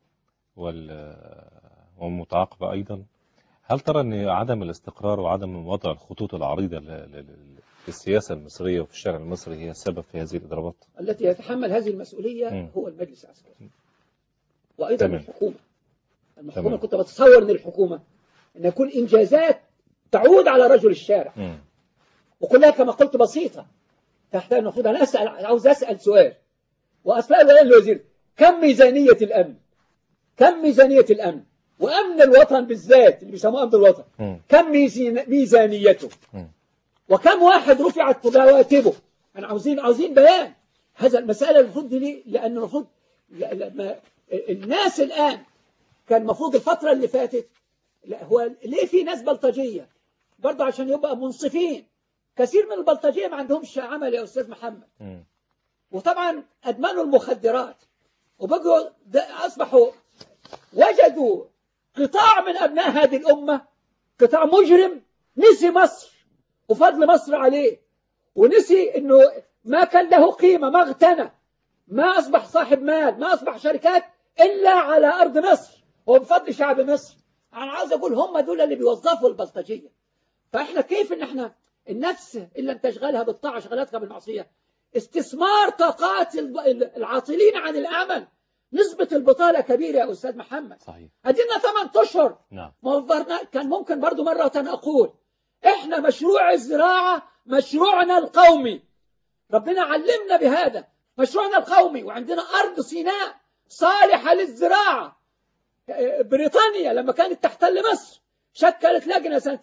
Speaker 1: والمتعاقبة أيضا، هل ترى أن عدم الاستقرار وعدم وضع الخطوط العريضة للسياسة المصرية وفي الشارع المصري هي السبب في هذه الإضرابات؟
Speaker 2: التي يتحمل هذه المسؤولية هو المجلس العسكري وأيضا الحكومة. كنت بتصور أن الحكومة أن يكون إنجازات تعود على رجل الشارع وكلها كما قلت بسيطة. تحتاج المفروض أنا عاوز أسأل سؤال، وأسأل الوزير: كم ميزانية الأمن؟ كم ميزانية الأمن وأمن الوطن بالذات اللي بيسموه أمن الوطن؟ كم ميزانيته؟ وكم واحد رفعت رواتبه؟ أنا عاوزين بيان. هذا المسألة المفروض ليه؟ لأن المفروض الناس الآن كان المفروض الفترة اللي فاتت، لا هو ليه في ناس بلطجية برضه عشان يبقى منصفين. كثير من البلطجية ما عندهمش عمل يا أستاذ محمد، وطبعا أدمنوا المخدرات وبقوا أصبحوا وجدوا قطاع من أبناء هذه الأمة، قطاع مجرم نسي مصر وفضل مصر عليه، ونسي أنه ما كان له قيمة، ما اغتنى، ما أصبح صاحب مال، ما أصبح شركات إلا على أرض مصر وبفضل شعب مصر. أنا عاوز أقول هم دول اللي بيوظفوا البلطجية. فإحنا كيف إن إحنا النفس إلا أن تشغلها بالطاعة شغلتها بالمعصية. استثمار طاقات العاطلين عن العمل. نسبة البطالة كبيرة يا أستاذ محمد.
Speaker 1: صحيح.
Speaker 2: أدينا 8 أشهر.
Speaker 1: نعم.
Speaker 2: كان ممكن برضو مرة أقول إحنا مشروع الزراعة مشروعنا القومي. ربنا علمنا بهذا، مشروعنا القومي، وعندنا أرض سيناء صالحة للزراعة. بريطانيا لما كانت تحتل مصر شكلت لجنة سنة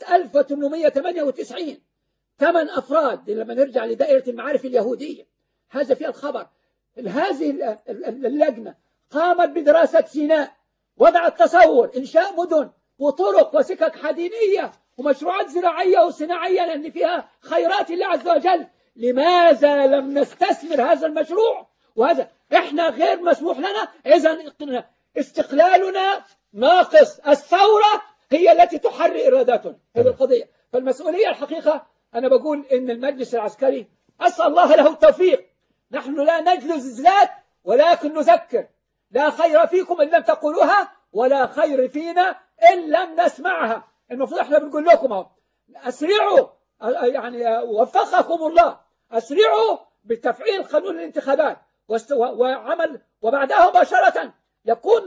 Speaker 2: 1898 8 أفراد، لما نرجع لدائرة المعارف اليهودية هذا فيها الخبر. هذه اللجنة قامت بدراسة سيناء، وضعت تصور إنشاء مدن وطرق وسكك حديدية ومشروعات زراعية وصناعية لأن فيها خيرات الله عز وجل. لماذا لم نستثمر هذا المشروع؟ وهذا إحنا غير مسموح لنا. إذن استقلالنا ناقص. الثورة هي التي تحرر إراداتنا. هذه القضية. فالمسؤولية الحقيقة أنا بقول إن المجلس العسكري أسأل الله له التوفيق. نحن لا نجلس زلات ولكن نذكر: لا خير فيكم إن لم تقولوها ولا خير فينا إن لم نسمعها. المفروض احنا بنقول لكم أسرعوا، يعني وفقكم الله، أسرعوا بتفعيل قانون الانتخابات وعمل، وبعدها مباشرة يكون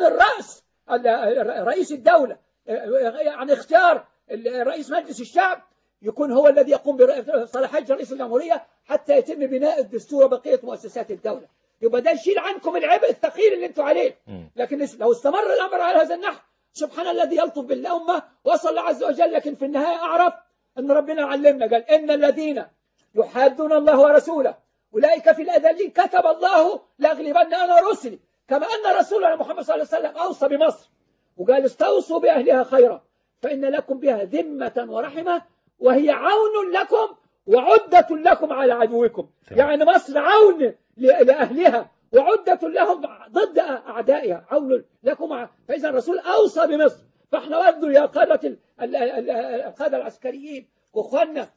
Speaker 2: رئيس الدولة يعني اختيار رئيس مجلس الشعب يكون هو الذي يقوم بصلاحية رئيس الجمهورية حتى يتم بناء الدستور وبقية مؤسسات الدولة. يبقى ده يشيل عنكم العبء الثقيل اللي انتوا عليه. لكن لو استمر الأمر على هذا النحو، سبحان الذي يلطف بالأمة وصل الله عز وجل. لكن في النهاية أعرف أن ربنا علمنا، قال: إن الذين يحادون الله ورسوله أولئك في الأذلين كتب الله لأغلبن أنا رسلي. كما أن رسولنا محمد صلى الله عليه وسلم أوصى بمصر وقال: استوصوا بأهلها خيرا فإن لكم بها ذمة ورحمة وهي عون لكم وعدة لكم على عدوكم. يعني مصر عون لأهلها وعدة لهم ضد أعدائها، عون لكم. فإذا الرسول أوصى بمصر. فإحنا برضه يا قادة القادة العسكريين وأخواننا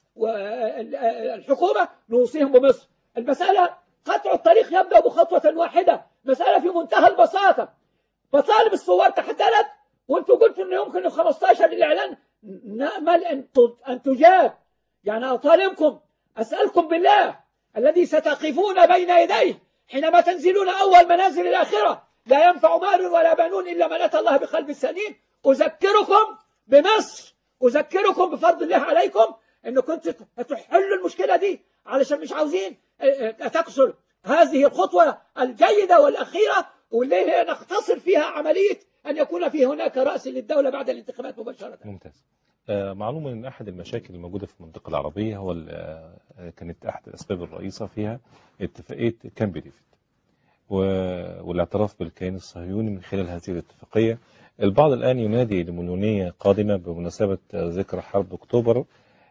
Speaker 2: والحكومة نوصيهم بمصر. المسألة قطع الطريق يبدأ بخطوة واحدة. مسألة في منتهى البساطة. مطالب الثوار تحددت وانتوا قلتوا انه يمكن 15 للإعلان نأمل أن تجاب. يعني أطالبكم، أسألكم بالله الذي ستقفون بين يديه حينما تنزلون أول منازل الآخرة لا ينفع مال ولا بنون إلا من أتى الله بقلب سليم. أذكركم بمصر، أذكركم بفضل الله عليكم أنه كنت تحلوا المشكلة دي، علشان مش عاوزين تكسر هذه الخطوة الجيدة والأخيرة واللي نختصر فيها عملية أن يكون في هناك رأس للدولة بعد الانتخابات مباشرة.
Speaker 1: ممتاز. معلومة أن أحد المشاكل الموجودة في المنطقة العربية هو كانت أحد الأسباب الرئيسة فيها اتفاقية كامب ديفيد والاعتراف بالكيان الصهيوني. من خلال هذه الاتفاقية البعض الآن ينادي لمليونية قادمة بمناسبة ذكرى حرب أكتوبر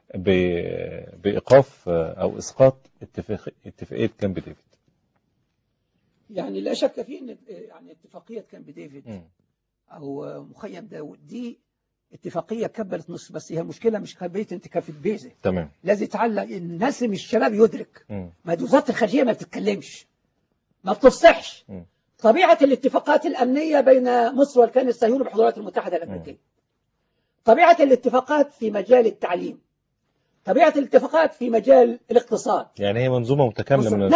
Speaker 1: بإيقاف أو إسقاط اتفاقية كامب ديفيد.
Speaker 2: يعني لا شك في أن يعني اتفاقية كامب ديفيد أو مخيم داود دي اتفاقية كبلت مصر، بس هي المشكلة مش قضية انتكاف البيزة.
Speaker 1: تمام.
Speaker 2: لازم يتعلق الناس من الشباب يدرك ما وزارة الخارجية ما بتتكلمش، ما بتفصحش. طبيعة الاتفاقات الأمنية بين مصر والكيان الصهيوني بالولايات المتحدة الأمريكية، طبيعة الاتفاقات في مجال التعليم، طبيعة الاتفاقات في مجال الاقتصاد.
Speaker 1: يعني هي منظومة متكاملة من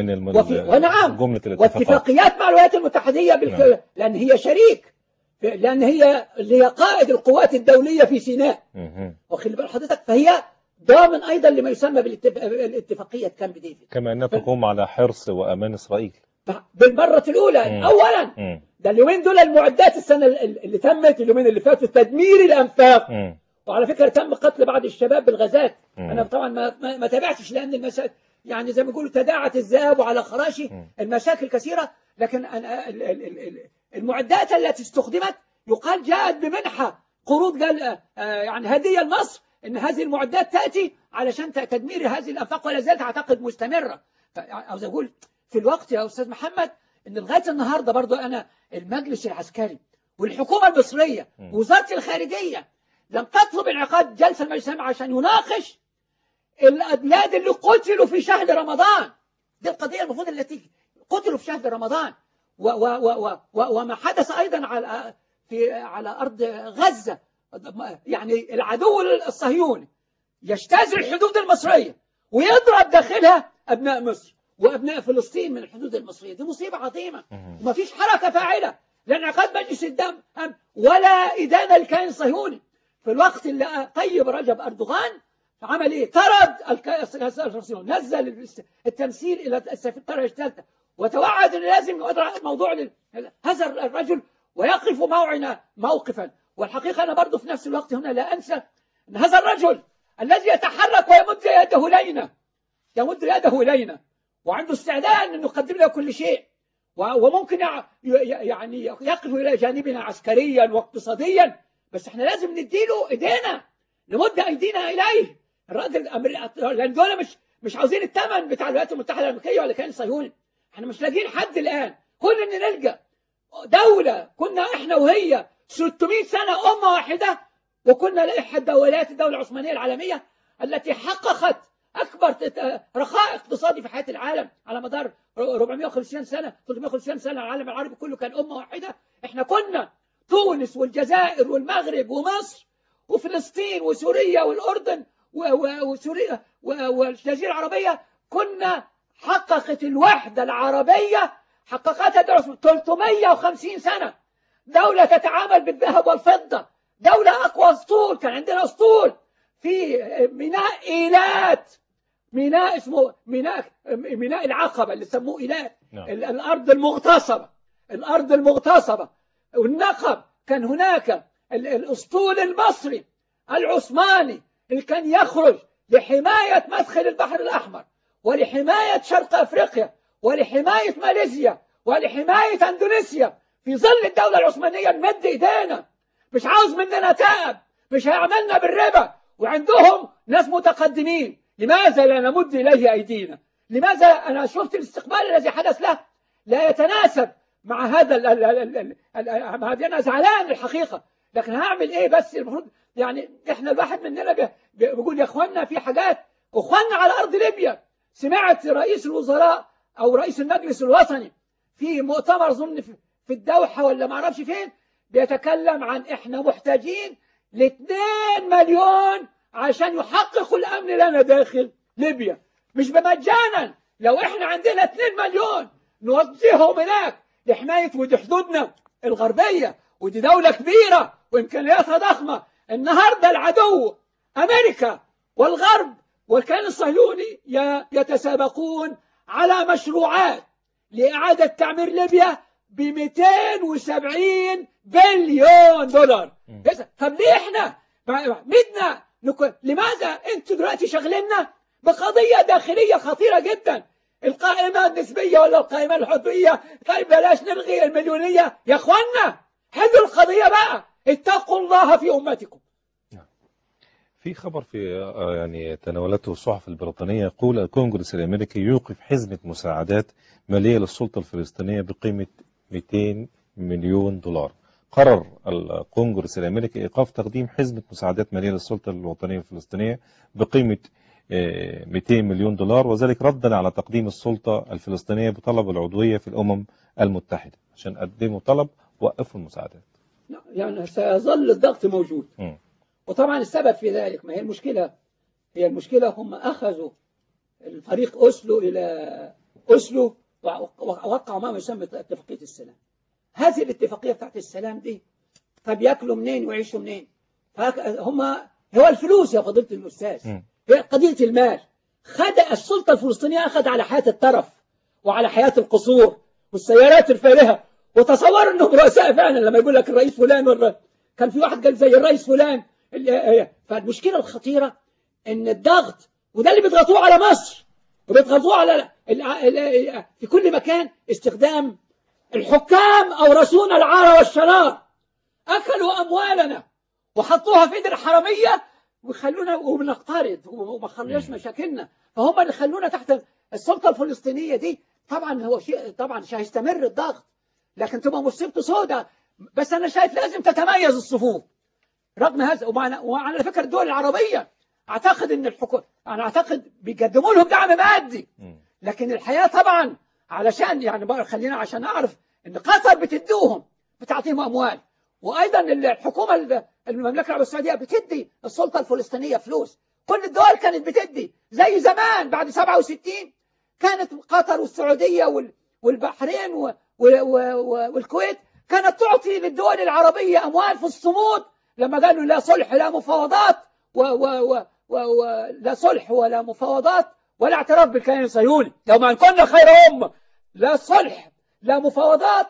Speaker 2: ونعم
Speaker 1: جملة الاتفاقات
Speaker 2: واتفاقيات مع الولايات المتحدة لأن هي شريك، لأن هي اللي هي قائد القوات الدولية في سيناء. واخد بال حضرتك؟ فهي ضامن أيضا لما يسمى بالاتفاقية كامب ديفيد،
Speaker 1: كما أنها تقوم على حرص وأمان إسرائيل
Speaker 2: بالمرة الأولى. أولا ده اليومين دول المعدات السنة اللي تمت اليومين اللي فاتوا تدمير الأنفاق. وعلى فكرة تم قتل بعض الشباب بالغازات. أنا طبعا ما تابعتش لأن المسائل يعني زي ما يقولوا تداعت الذئاب على خراشي، المشاكل كثيرة. لكن المعدات التي استخدمت يقال جاءت بمنحة قروض، قال يعني هدية لمصر إن هذه المعدات تأتي علشان تدمير هذه الأنفاق، ولا زالت أعتقد مستمرة. عاوز أقول في الوقت يا أستاذ محمد إن لغاية النهاردة برضو أنا المجلس العسكري والحكومة المصرية ووزارة الخارجية لم تطلب انعقاد جلسة المجلس عشان يناقش الأبناء اللي قتلوا في شهر رمضان. دي القضية المفروض التي قتلوا في شهر رمضان، وما حدث أيضا على أرض غزة. يعني العدو الصهيوني يجتاز الحدود المصرية ويضرب داخلها أبناء مصر وأبناء فلسطين من الحدود المصرية. دي مصيبة عظيمة وما فيش حركة فاعلة لانعقاد مجلس الدم ولا إدانة الكيان الصهيوني. في الوقت اللي طيب رجب أردوغان عمل إيه؟ طرد الفلسطينيين، نزل التمثيل إلى الدرجة الثالثة، وتوعد أن لازم موضوع هذا الرجل ويقف معنا موقفا. والحقيقة أنا برضو في نفس الوقت هنا لا أنسى أن هذا الرجل الذي يتحرك ويمد يده إلينا وعنده استعداد أن نقدم له كل شيء، وممكن يعني يقف إلى جانبنا عسكريا واقتصاديا، بس احنا لازم نديله ايدينا، نمد ايدينا اليه. الراجل لان دول مش عاوزين الثمن بتاع الولايات المتحده الامريكيه ولا كيان صهيوني. احنا مش لاقيين حد الان. كل ان نلقى دوله كنا احنا وهي 600 سنه امه واحده، وكنا احد دولات الدوله العثمانيه العالميه التي حققت اكبر رخاء اقتصادي في حياه العالم على مدار 450 سنه 350 سنه. العالم العربي كله كان امه واحده. احنا كنا تونس والجزائر والمغرب ومصر وفلسطين وسوريا والأردن وسوريا والجزيرة العربية، كنا حققت الوحدة العربية، حققتها 350 سنة. دولة تتعامل بالذهب والفضة، دولة أقوى أسطول. كان عندنا أسطول في ميناء إيلات، ميناء اسمه ميناء العقبة اللي سموه إيلات. الأرض المغتصبة والنقب. كان هناك الأسطول المصري العثماني اللي كان يخرج لحماية مدخل البحر الأحمر ولحماية شرق أفريقيا ولحماية ماليزيا ولحماية أندونيسيا في ظل الدولة العثمانية. نمد إيدينا، مش عاوز مننا تعب، مش هيعملنا بالربا، وعندهم ناس متقدمين. لماذا لا نمد إليه أيدينا؟ لماذا أنا شفت الاستقبال الذي حدث له لا يتناسب مع هذا أنا زعلان الحقيقة، لكن هعمل إيه؟ بس المفروض يعني إحنا الواحد مننا بيقول يا إخواننا في حاجات. إخواننا على أرض ليبيا، سمعت رئيس الوزراء أو رئيس المجلس الوطني في مؤتمر ضمن في الدوحة ولا ما أعرفش فين بيتكلم عن إحنا محتاجين ل2 مليون عشان يحققوا الأمن لنا داخل ليبيا، مش بمجانا. لو إحنا عندنا 2 مليون نوجههم هناك لحماية ودي حدودنا الغربية، ودي دولة كبيرة وإمكانياتها ضخمة. النهاردة العدو أمريكا والغرب والكيان الصهيوني يتسابقون على مشروعات لإعادة تعمير ليبيا ب 270 بليون دولار. طب ليه احنا بدنا لماذا انتوا دلوقتي شغلنا بقضية داخلية خطيرة جدا، القائمة النسبية ولا القائمة الحدودية؟ طيب بلاش نلغي المليونية يا اخوانا، حلوا القضية بقى، اتقوا الله في أمتكم.
Speaker 1: في خبر يعني تناولته الصحف البريطانية، يقول الكونغرس الأمريكي يوقف حزمة مساعدات مالية للسلطة الفلسطينية بقيمة 200 مليون دولار. قرر الكونغرس الأمريكي إيقاف تقديم حزمة مساعدات مالية للسلطة الوطنية الفلسطينية بقيمة 200 مليون دولار، وذلك ردا على تقديم السلطة الفلسطينية بطلب العضوية في الأمم المتحدة عشان قدموا طلب وقفوا المساعدات.
Speaker 2: يعني سيظل الضغط موجود. وطبعا السبب في ذلك، ما هي المشكلة؟ هي المشكلة هم أخذوا الفريق أوسلو إلى أوسلو ووقعوا ما يسمى اتفاقية السلام. هذه الاتفاقية بتاعت السلام دي طب يأكلوا منين ويعيشوا منين؟ هو الفلوس يا فضيلة الأستاذ، هي قضية المال. خد السلطة الفلسطينية أخذ على حياة الترف وعلى حياة القصور والسيارات الفارهة، وتصوروا أنهم رؤساء فعلا. لما يقول لك الرئيس فلان كان في واحد قال زي الرئيس فلان. فالمشكلة الخطيرة ان الضغط، وده اللي بيضغطوه على مصر وبيضغطوه على في كل مكان، استخدام الحكام أورثونا العار والشرار، أكلوا أموالنا وحطوها في ايد الحرامية وخلونا وبنقترض وما خلوش مشاكلنا، فهم اللي خلونا تحت السلطة الفلسطينية دي. طبعا هو شيء، طبعا هيستمر الضغط، لكن تبقى مصيبته سوداء. بس أنا شايف لازم تتميز الصفوف رغم هذا. وعلى فكرة الدول العربية أعتقد أن الحكومة، أنا أعتقد بيقدموا لهم دعم مادي، لكن الحياة طبعا علشان يعني بقى خلينا عشان أعرف أن قطر بتدوهم، بتعطيهم أموال، وأيضا الحكومة المملكة العربية السعودية بتدي السلطة الفلسطينية فلوس. كل الدول كانت بتدي زي زمان بعد 67 كانت قطر والسعودية والبحرين والكويت كانت تعطي للدول العربية أموال في الصمود لما قالوا لا صلح لا مفاوضات لا صلح ولا مفاوضات ولا اعتراف بالكيان الصهيوني. لو ما كنا خير أمة، لا صلح لا مفاوضات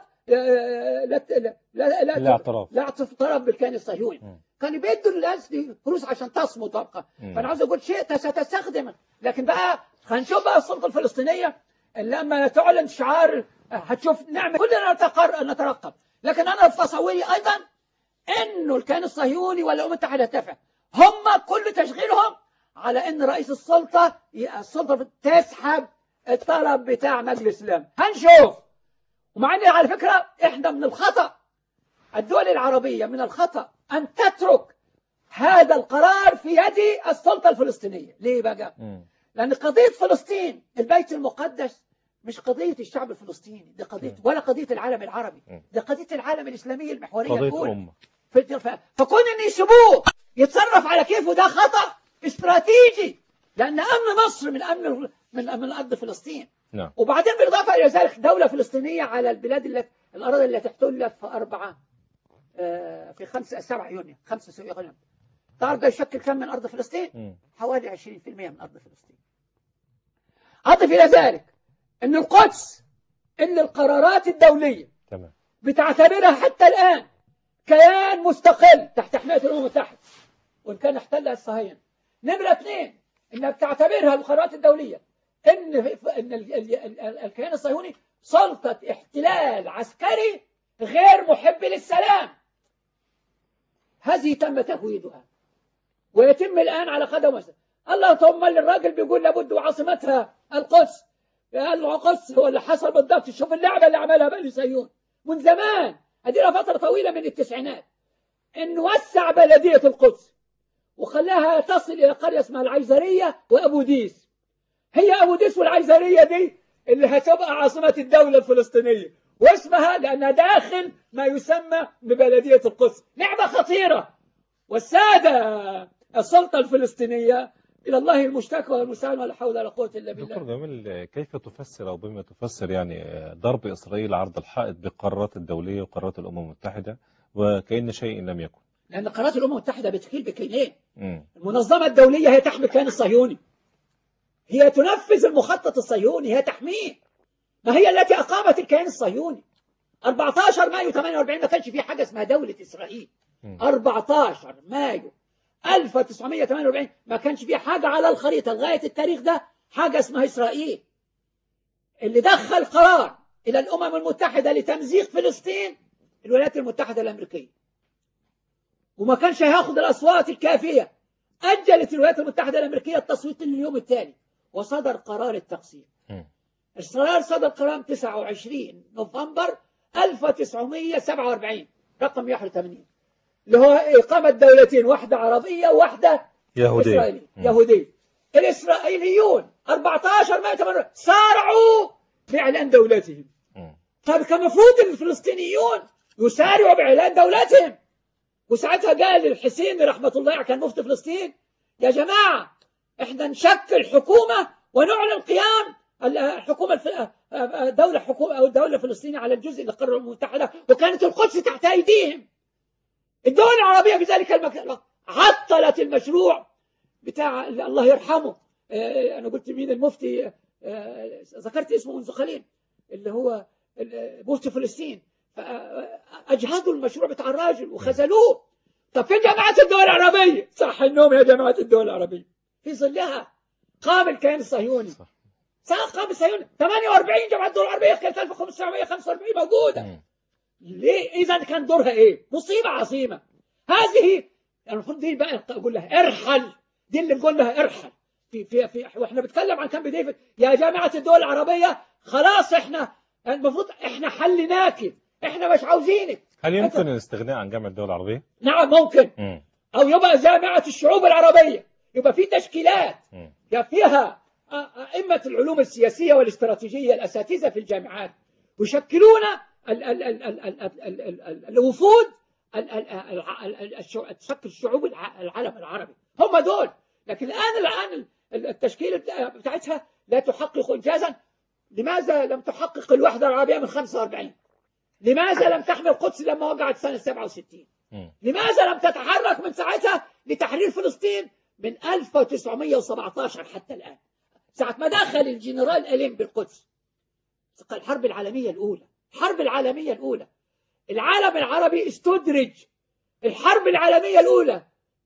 Speaker 2: لا اعتراف بالكيان الصهيوني. كانوا بيدوا الناس دي فلوس عشان تصمد طبقة. فأنا عاوز أقول شيء ستستخدم، لكن بقى هنشوف بقى السلطة الفلسطينية لما تعلن شعار هتشوف نعمل كلنا نترقب. لكن أنا في تصوري أيضا إنه الكيان الصهيوني والأمم المتحدة تفهم هم كل تشغيلهم على إن رئيس السلطة تسحب الطلب بتاع مجلس الأمن. هنشوف. ومع إن على فكرة إحنا من الخطأ، الدول العربية من الخطأ أن تترك هذا القرار في يد السلطة الفلسطينية. ليه بقى؟ لأن قضية فلسطين البيت المقدس مش قضية الشعب الفلسطيني، دي قضية ولا قضية العالم العربي، دي قضية العالم الإسلامي المحورية الأولى. فكون إن يسيبوه يتصرف على كيفه ده خطأ استراتيجي، لأن أمن مصر من أرض فلسطين. وبعدين بالإضافة إلى ذلك دولة فلسطينية على الأراضي التي احتلت في 7 يونيو 5 يونيو. تعرف ده يشكل كم من أرض فلسطين؟ حوالي 20% من أرض فلسطين. أضف إلى ذلك أن القدس، أن القرارات الدولية بتعتبرها حتى الآن كيان مستقل تحت حماية الأمم المتحدة وإن كان احتلها الصهاينة. نمرة 2 أنها بتعتبرها القرارات الدولية أن الكيان الصهيوني سلطة احتلال عسكري غير محب للسلام. هذه تم تهويدها ويتم الآن على قدم وسق. الله ثم الراجل بيقول لابد وعاصمتها القدس. القدس هو اللي حصل بالضبط. شوف اللعبة اللي عملها بني صهيون من زمان، هدينا فترة طويلة من التسعينات، إنه وسع بلدية القدس وخلاها تصل إلى قرية اسمها العيزرية وأبو ديس. هي أبو ديس والعيزرية دي اللي هتبقى عاصمة الدولة الفلسطينية، واسمها لأنها داخل ما يسمى ببلدية القدس. لعبة خطيرة. والسادة السلطة الفلسطينية إلى الله المشتكى والمستعان ولا حول ولا قوة إلا بالله.
Speaker 1: دكتور جميل، كيف تفسر أو بما تفسر يعني ضرب إسرائيل عرض الحائط بقرارات الدولية وقرارات الأمم المتحدة وكأن شيء لم يكن؟
Speaker 2: لأن قرارات الأمم المتحدة بتكيل بكينين. المنظمة الدولية هي تحمي الكيان الصهيوني، هي تنفذ المخطط الصهيوني، هي تحميه، ما هي التي أقامت الكيان الصهيوني. 14 مايو 48 ما كانش في حاجة اسمها دولة إسرائيل. 14 مايو 1948 ما كانش في حاجة على الخريطة لغاية التاريخ ده حاجة اسمها إسرائيل. اللي دخل قرار إلى الأمم المتحدة لتمزيق فلسطين الولايات المتحدة الأمريكية، وما كانش هياخد الأصوات الكافية. أجلت الولايات المتحدة الأمريكية التصويت لليوم التالي، وصدر قرار التقسيم. صدر قرار 29 نوفمبر 1947 رقم 81، اللي هو إقامة دولتين، واحدة عربية وواحدة
Speaker 1: يهودية.
Speaker 2: يهودية. الإسرائيليون 14 مايو 48 سارعوا بإعلان دولتهم. طيب كان المفروض الفلسطينيون يسارعوا بإعلان دولتهم. وساعتها قال الحسيني رحمة الله كان مفتي فلسطين: يا جماعة احنا نشكل حكومة ونعلن قيام الحكومة دولة فلسطينية على الجزء اللي قرروا الأمم المتحدة، وكانت القدس تحت أيديهم. الدول العربية في ذلك المكان عطلت المشروع بتاع الله يرحمه، أنا قلت مين المفتي، ذكرت اسمه منذ قليل، اللي هو مفتي فلسطين. أجهدوا المشروع بتاع الراجل وخذلوه. طب في جماعة الدول العربية صح النوم يا جماعة الدول العربية في ظلها قام الكيان الصهيوني. قام الصهيوني 48 جماعة الدول العربية كانت 1945 موجودة. ليه؟ إذا كان دورها إيه؟ مصيبة عظيمة هذه. المفروض دي بقى أقول لها ارحل، دي اللي نقول لها ارحل في واحنا بنتكلم عن كامب ديفيد. يا جماعة الدول العربية خلاص احنا المفروض احنا حلناكي، احنا مش عاوزينك.
Speaker 1: هل يمكن الاستغناء عن جامعة الدول العربية؟
Speaker 2: نعم ممكن. أو يبقى جامعة الشعوب العربية، يبقى في تشكيلات فيها أئمة العلوم السياسية والاستراتيجية الأساتذة في الجامعات، ويشكلون الوفود تشكل شعوب العالم العربي، هم دول. لكن الآن التشكيل بتاعتها لا تحقق إنجازا. لماذا لم تحقق الوحدة العربية من 45؟ لماذا لم تحمي القدس لما وقعت سنة 67؟ لماذا لم تتحرك من ساعتها لتحرير فلسطين من 1917 حتى الآن؟ ساعة ما دخل الجنرال ألين بالقدس الحرب العالمية الأولى، الحرب العالمية الأولى، العالم العربي استدرج الحرب العالمية الأولى،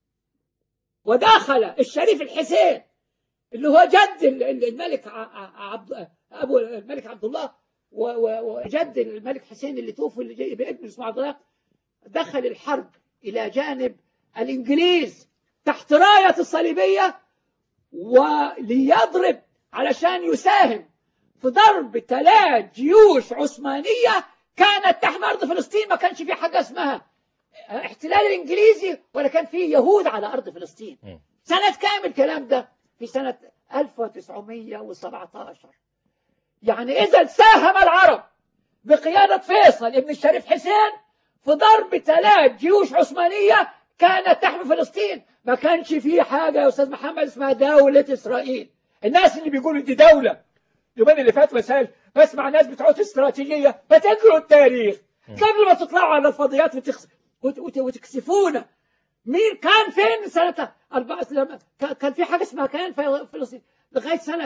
Speaker 2: ودخل الشريف الحسين اللي هو جد الملك أبو الملك عبد الله وجد الملك حسين اللي توفي بابن اسمه عبد الله، دخل الحرب إلى جانب الإنجليز تحت راية الصليبية، وليضرب علشان يساهم في ضرب 3 جيوش عثمانية كانت تحمي أرض فلسطين. ما كانش في حاجة اسمها احتلال الإنجليزي ولا كان في يهود على أرض فلسطين. سنة كام الكلام ده؟ في سنة 1917. يعني إذا ساهم العرب بقيادة فيصل ابن الشريف حسين في ضرب 3 جيوش عثمانية كانت تحمي فلسطين. ما كانش فيه حاجة يا أستاذ محمد اسمها دولة إسرائيل. الناس اللي بيقولوا دي دولة اليومين اللي فاتوا بسمع ناس بتوع استراتيجية فتجروا التاريخ قبل ما تطلعوا على الفضيات وتكسفونا. مين كان فين سنة كان في حاجة اسمها كان في فلسطين لغاية سنة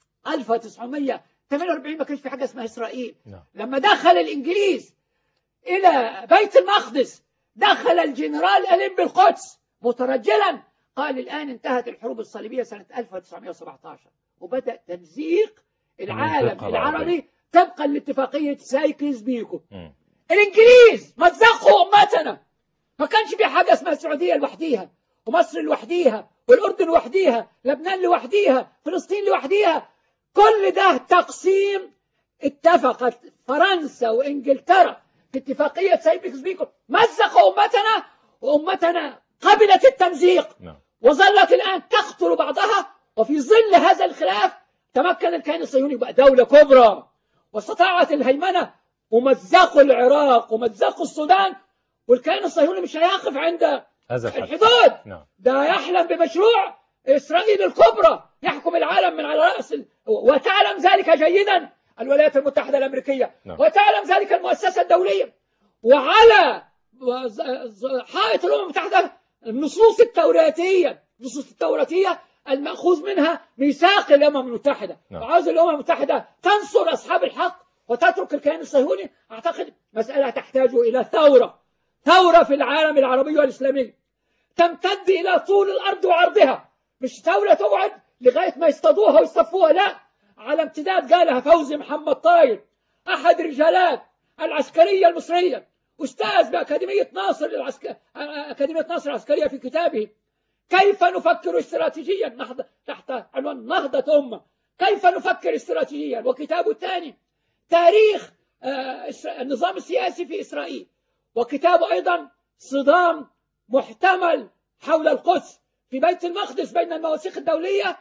Speaker 2: 1948 ما كانش في حاجة اسمها إسرائيل. لما دخل الإنجليز إلى بيت المقدس دخل الجنرال ألين بالقدس مترجلا، قال الآن انتهت الحروب الصليبية سنة 1917 وبدأ تمزيق العالم العربي طبقا لاتفاقية سايكس بيكو. الإنجليز مزقوا أمتنا. ما كانش في حاجة اسمها السعودية لوحديها ومصر لوحديها والأردن لوحديها، لبنان لوحديها، فلسطين لوحديها. كل ده تقسيم. اتفقت فرنسا وإنجلترا في اتفاقية سايكس بيكو، مزقوا أمتنا وأمتنا قبلت التمزيق وظلت الآن تقتل بعضها. وفي ظل هذا الخلاف تمكن الكيان الصهيوني بقى دولة كبرى واستطاعت الهيمنة ومزقوا العراق ومزقوا السودان. والكيان الصهيوني مش هيقف عند الحدود، ده يحلم بمشروع إسرائيل الكبرى يحكم العالم من على رأس وتعلم ذلك جيدا الولايات المتحدة الأمريكية وتعلم ذلك المؤسسة الدولية. وعلى حائط الأمم المتحدة النصوص التوراتية المأخوذ منها ميثاق الأمم المتحدة. وعاوز الأمم المتحدة تنصر أصحاب الحق وتترك الكيان الصهيوني، أعتقد مسألة تحتاج إلى ثورة في العالم العربي والإسلامي تمتد إلى طول الأرض وعرضها، مش ثورة تقعد لغاية ما يصطادوها ويصطفوها، لا، على امتداد. قالها فوزي محمد طاير أحد رجالات العسكرية المصرية، أستاذ بأكاديمية ناصر أكاديمية ناصر العسكرية، في كتابه كيف نفكر استراتيجيا تحت عنوان نهضة أمة، كيف نفكر استراتيجيا. وكتابه الثاني تاريخ النظام السياسي في إسرائيل، وكتابه أيضا صدام محتمل حول القدس في بيت المقدس بين المواثيق الدولية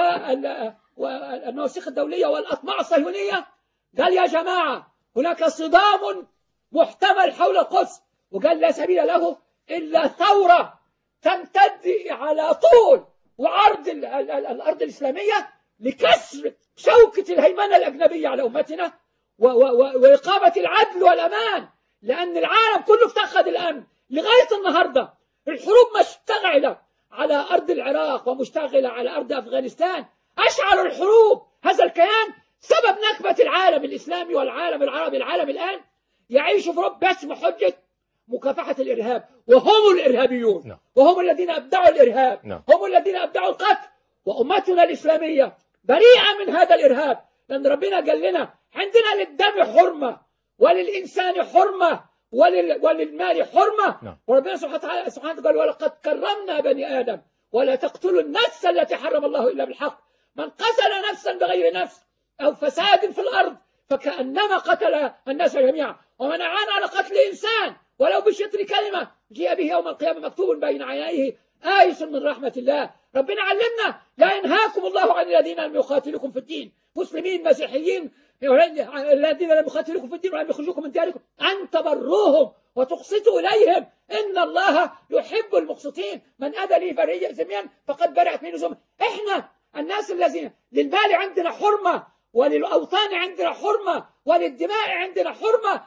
Speaker 2: والمواثيق الدولية والأطماع الصهيونية. قال يا جماعة هناك صدام محتمل حول القدس، وقال لا سبيل له إلا ثورة تمتد على طول وعرض الأرض الإسلامية لكسر شوكة الهيمنة الأجنبية على أمتنا وإقامة العدل والأمان، لأن العالم كله افتقد الأمن لغاية النهاردة. الحروب مشتغلة على أرض العراق ومشتغلة على أرض أفغانستان، أشعل الحروب هذا الكيان سبب نكبة العالم الإسلامي والعالم العربي. العالم الآن يعيش في رب باسم حجة مكافحة الإرهاب، وهم الإرهابيون، وهم الذين أبدعوا الإرهاب، هم الذين أبدعوا القتل. وأمتنا الإسلامية بريئة من هذا الإرهاب، لأن ربنا قال لنا عندنا للدم حرمة وللإنسان حرمة وللمال حرمة. وربنا سبحانه وتعالى قال ولقد كرمنا بني آدم ولا تقتلوا النفس التي حرم الله إلا بالحق، من قتل نفسا بغير نفس أو فساد في الأرض فكأنما قتل الناس جميعا، ومن أعان على قتل إنسان ولو بشطر كلمة جاء به يوم القيامة مكتوب بين عينيه آيس من رحمة الله. ربنا علمنا لا ينهاكم الله عن الذين لم يقاتلوكم في الدين، مسلمين مسيحيين، الذين لم يقاتلوكم في الدين ولم يخرجوكم من دياركم، أن تبروهم وتقسطوا إليهم إن الله يحب المقسطين، من أدى لي بريء ذميا فقد برئت منه ذمة. إحنا الناس الذين للمال عندنا حرمة وللأوطان عندنا حرمة وللدماء عندنا حرمة،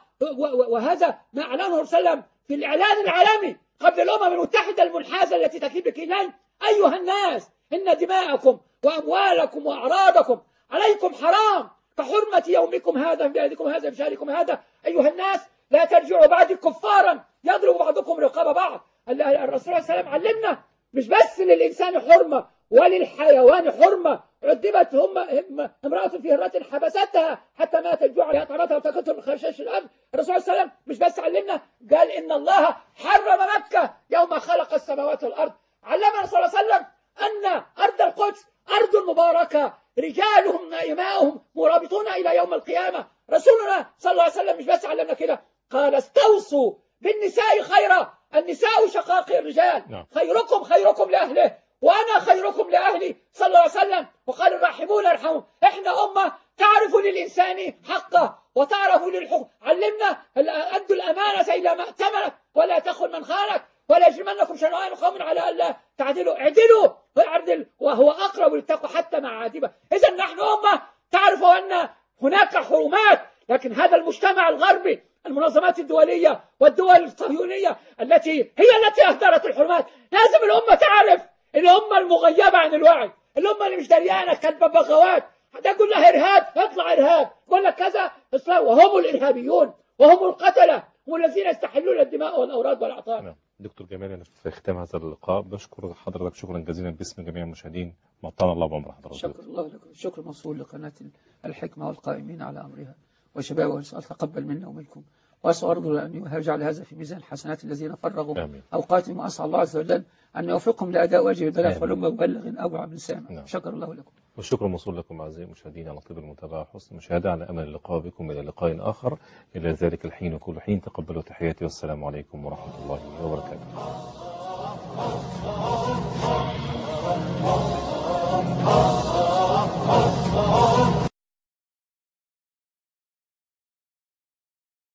Speaker 2: وهذا ما أعلنه وسلم في الإعلان العالمي قبل الأمم المتحدة المنحازة التي تكيب كيلان: أيها الناس إن دماءكم وأموالكم وأعراضكم عليكم حرام كحرمة يومكم هذا في بلدكم هذا في شهركم هذا. أيها الناس لا ترجعوا بعد كفارا يضرب بعضكم رقاب بعض. الرسول صلى الله عليه وسلم علمنا مش بس للإنسان حرمة وللحيوان حرمة. عذبت امرأة في هرة حبستها حتى ماتت جوعا طعمتها وتكتر من خشاش الأرض. الرسول صلى الله عليه وسلم مش بس علمنا، قال إن الله حرم مكة يوم خلق السماوات والأرض. علمنا صلى الله عليه وسلم أن أرض القدس أرض مباركة رجالهم نائماؤهم مرابطون إلى يوم القيامة. رسولنا صلى الله عليه وسلم مش بس علمنا كده، قال استوصوا بالنساء خيرا، النساء شقائق الرجال، خيركم خيركم لأهله وأنا خيركم لأهلي صلى الله عليه وسلم. وقال الراحمون ارحموا. إحنا أمة تعرف للإنسان حقه وتعرف للحقوق. علمنا أدوا الأمانة إلى ما ائتمنت ولا تخن من خانك ولا يجرمنكم شنآن قوم على ألا تعدلوا، اعدلوا واعدل وهو أقرب للتقوى حتى مع عاتبة. إذا نحن أمة تعرف أن هناك حرمات، لكن هذا المجتمع الغربي، المنظمات الدولية والدول الصهيونية التي أهدرت الحرمات، لازم الأمة تعرف. الأمة المغيبة عن الوعي، الأمة اللي مش دريانة كالببغاوات، ده يقول لها إرهاب اطلع إرهاب، يقول لك كذا اطلع، وهم الإرهابيون وهم القتلة، هم الذين يستحلون الدماء والأوراد والأعطان.
Speaker 1: دكتور جمال، أنا في ختام هذا اللقاء بشكر حضرتك شكرا جزيلا باسم جميع المشاهدين. مطال الله بعمر حضرتك.
Speaker 2: شكر الله لكم، شكر موصول لقناة الحكمة والقائمين على أمرها وشباب والسؤال. تقبل منا ومنكم، وأسأل أن يجعل هذا في ميزان حسنات الذين فرغوا أوقاتهم، وأسأل الله عز وجل أن يوفقهم لأداء واجب البلاغ والأمة مبلغ أوعى من سامع. شكر الله لكم.
Speaker 1: والشكر موصول لكم أعزائي المشاهدين على طيب المتابعة وحسن المشاهدة. على أمل اللقاء بكم إلى لقاء آخر. إلى ذلك الحين وكل حين تقبلوا تحياتي والسلام عليكم ورحمة الله وبركاته.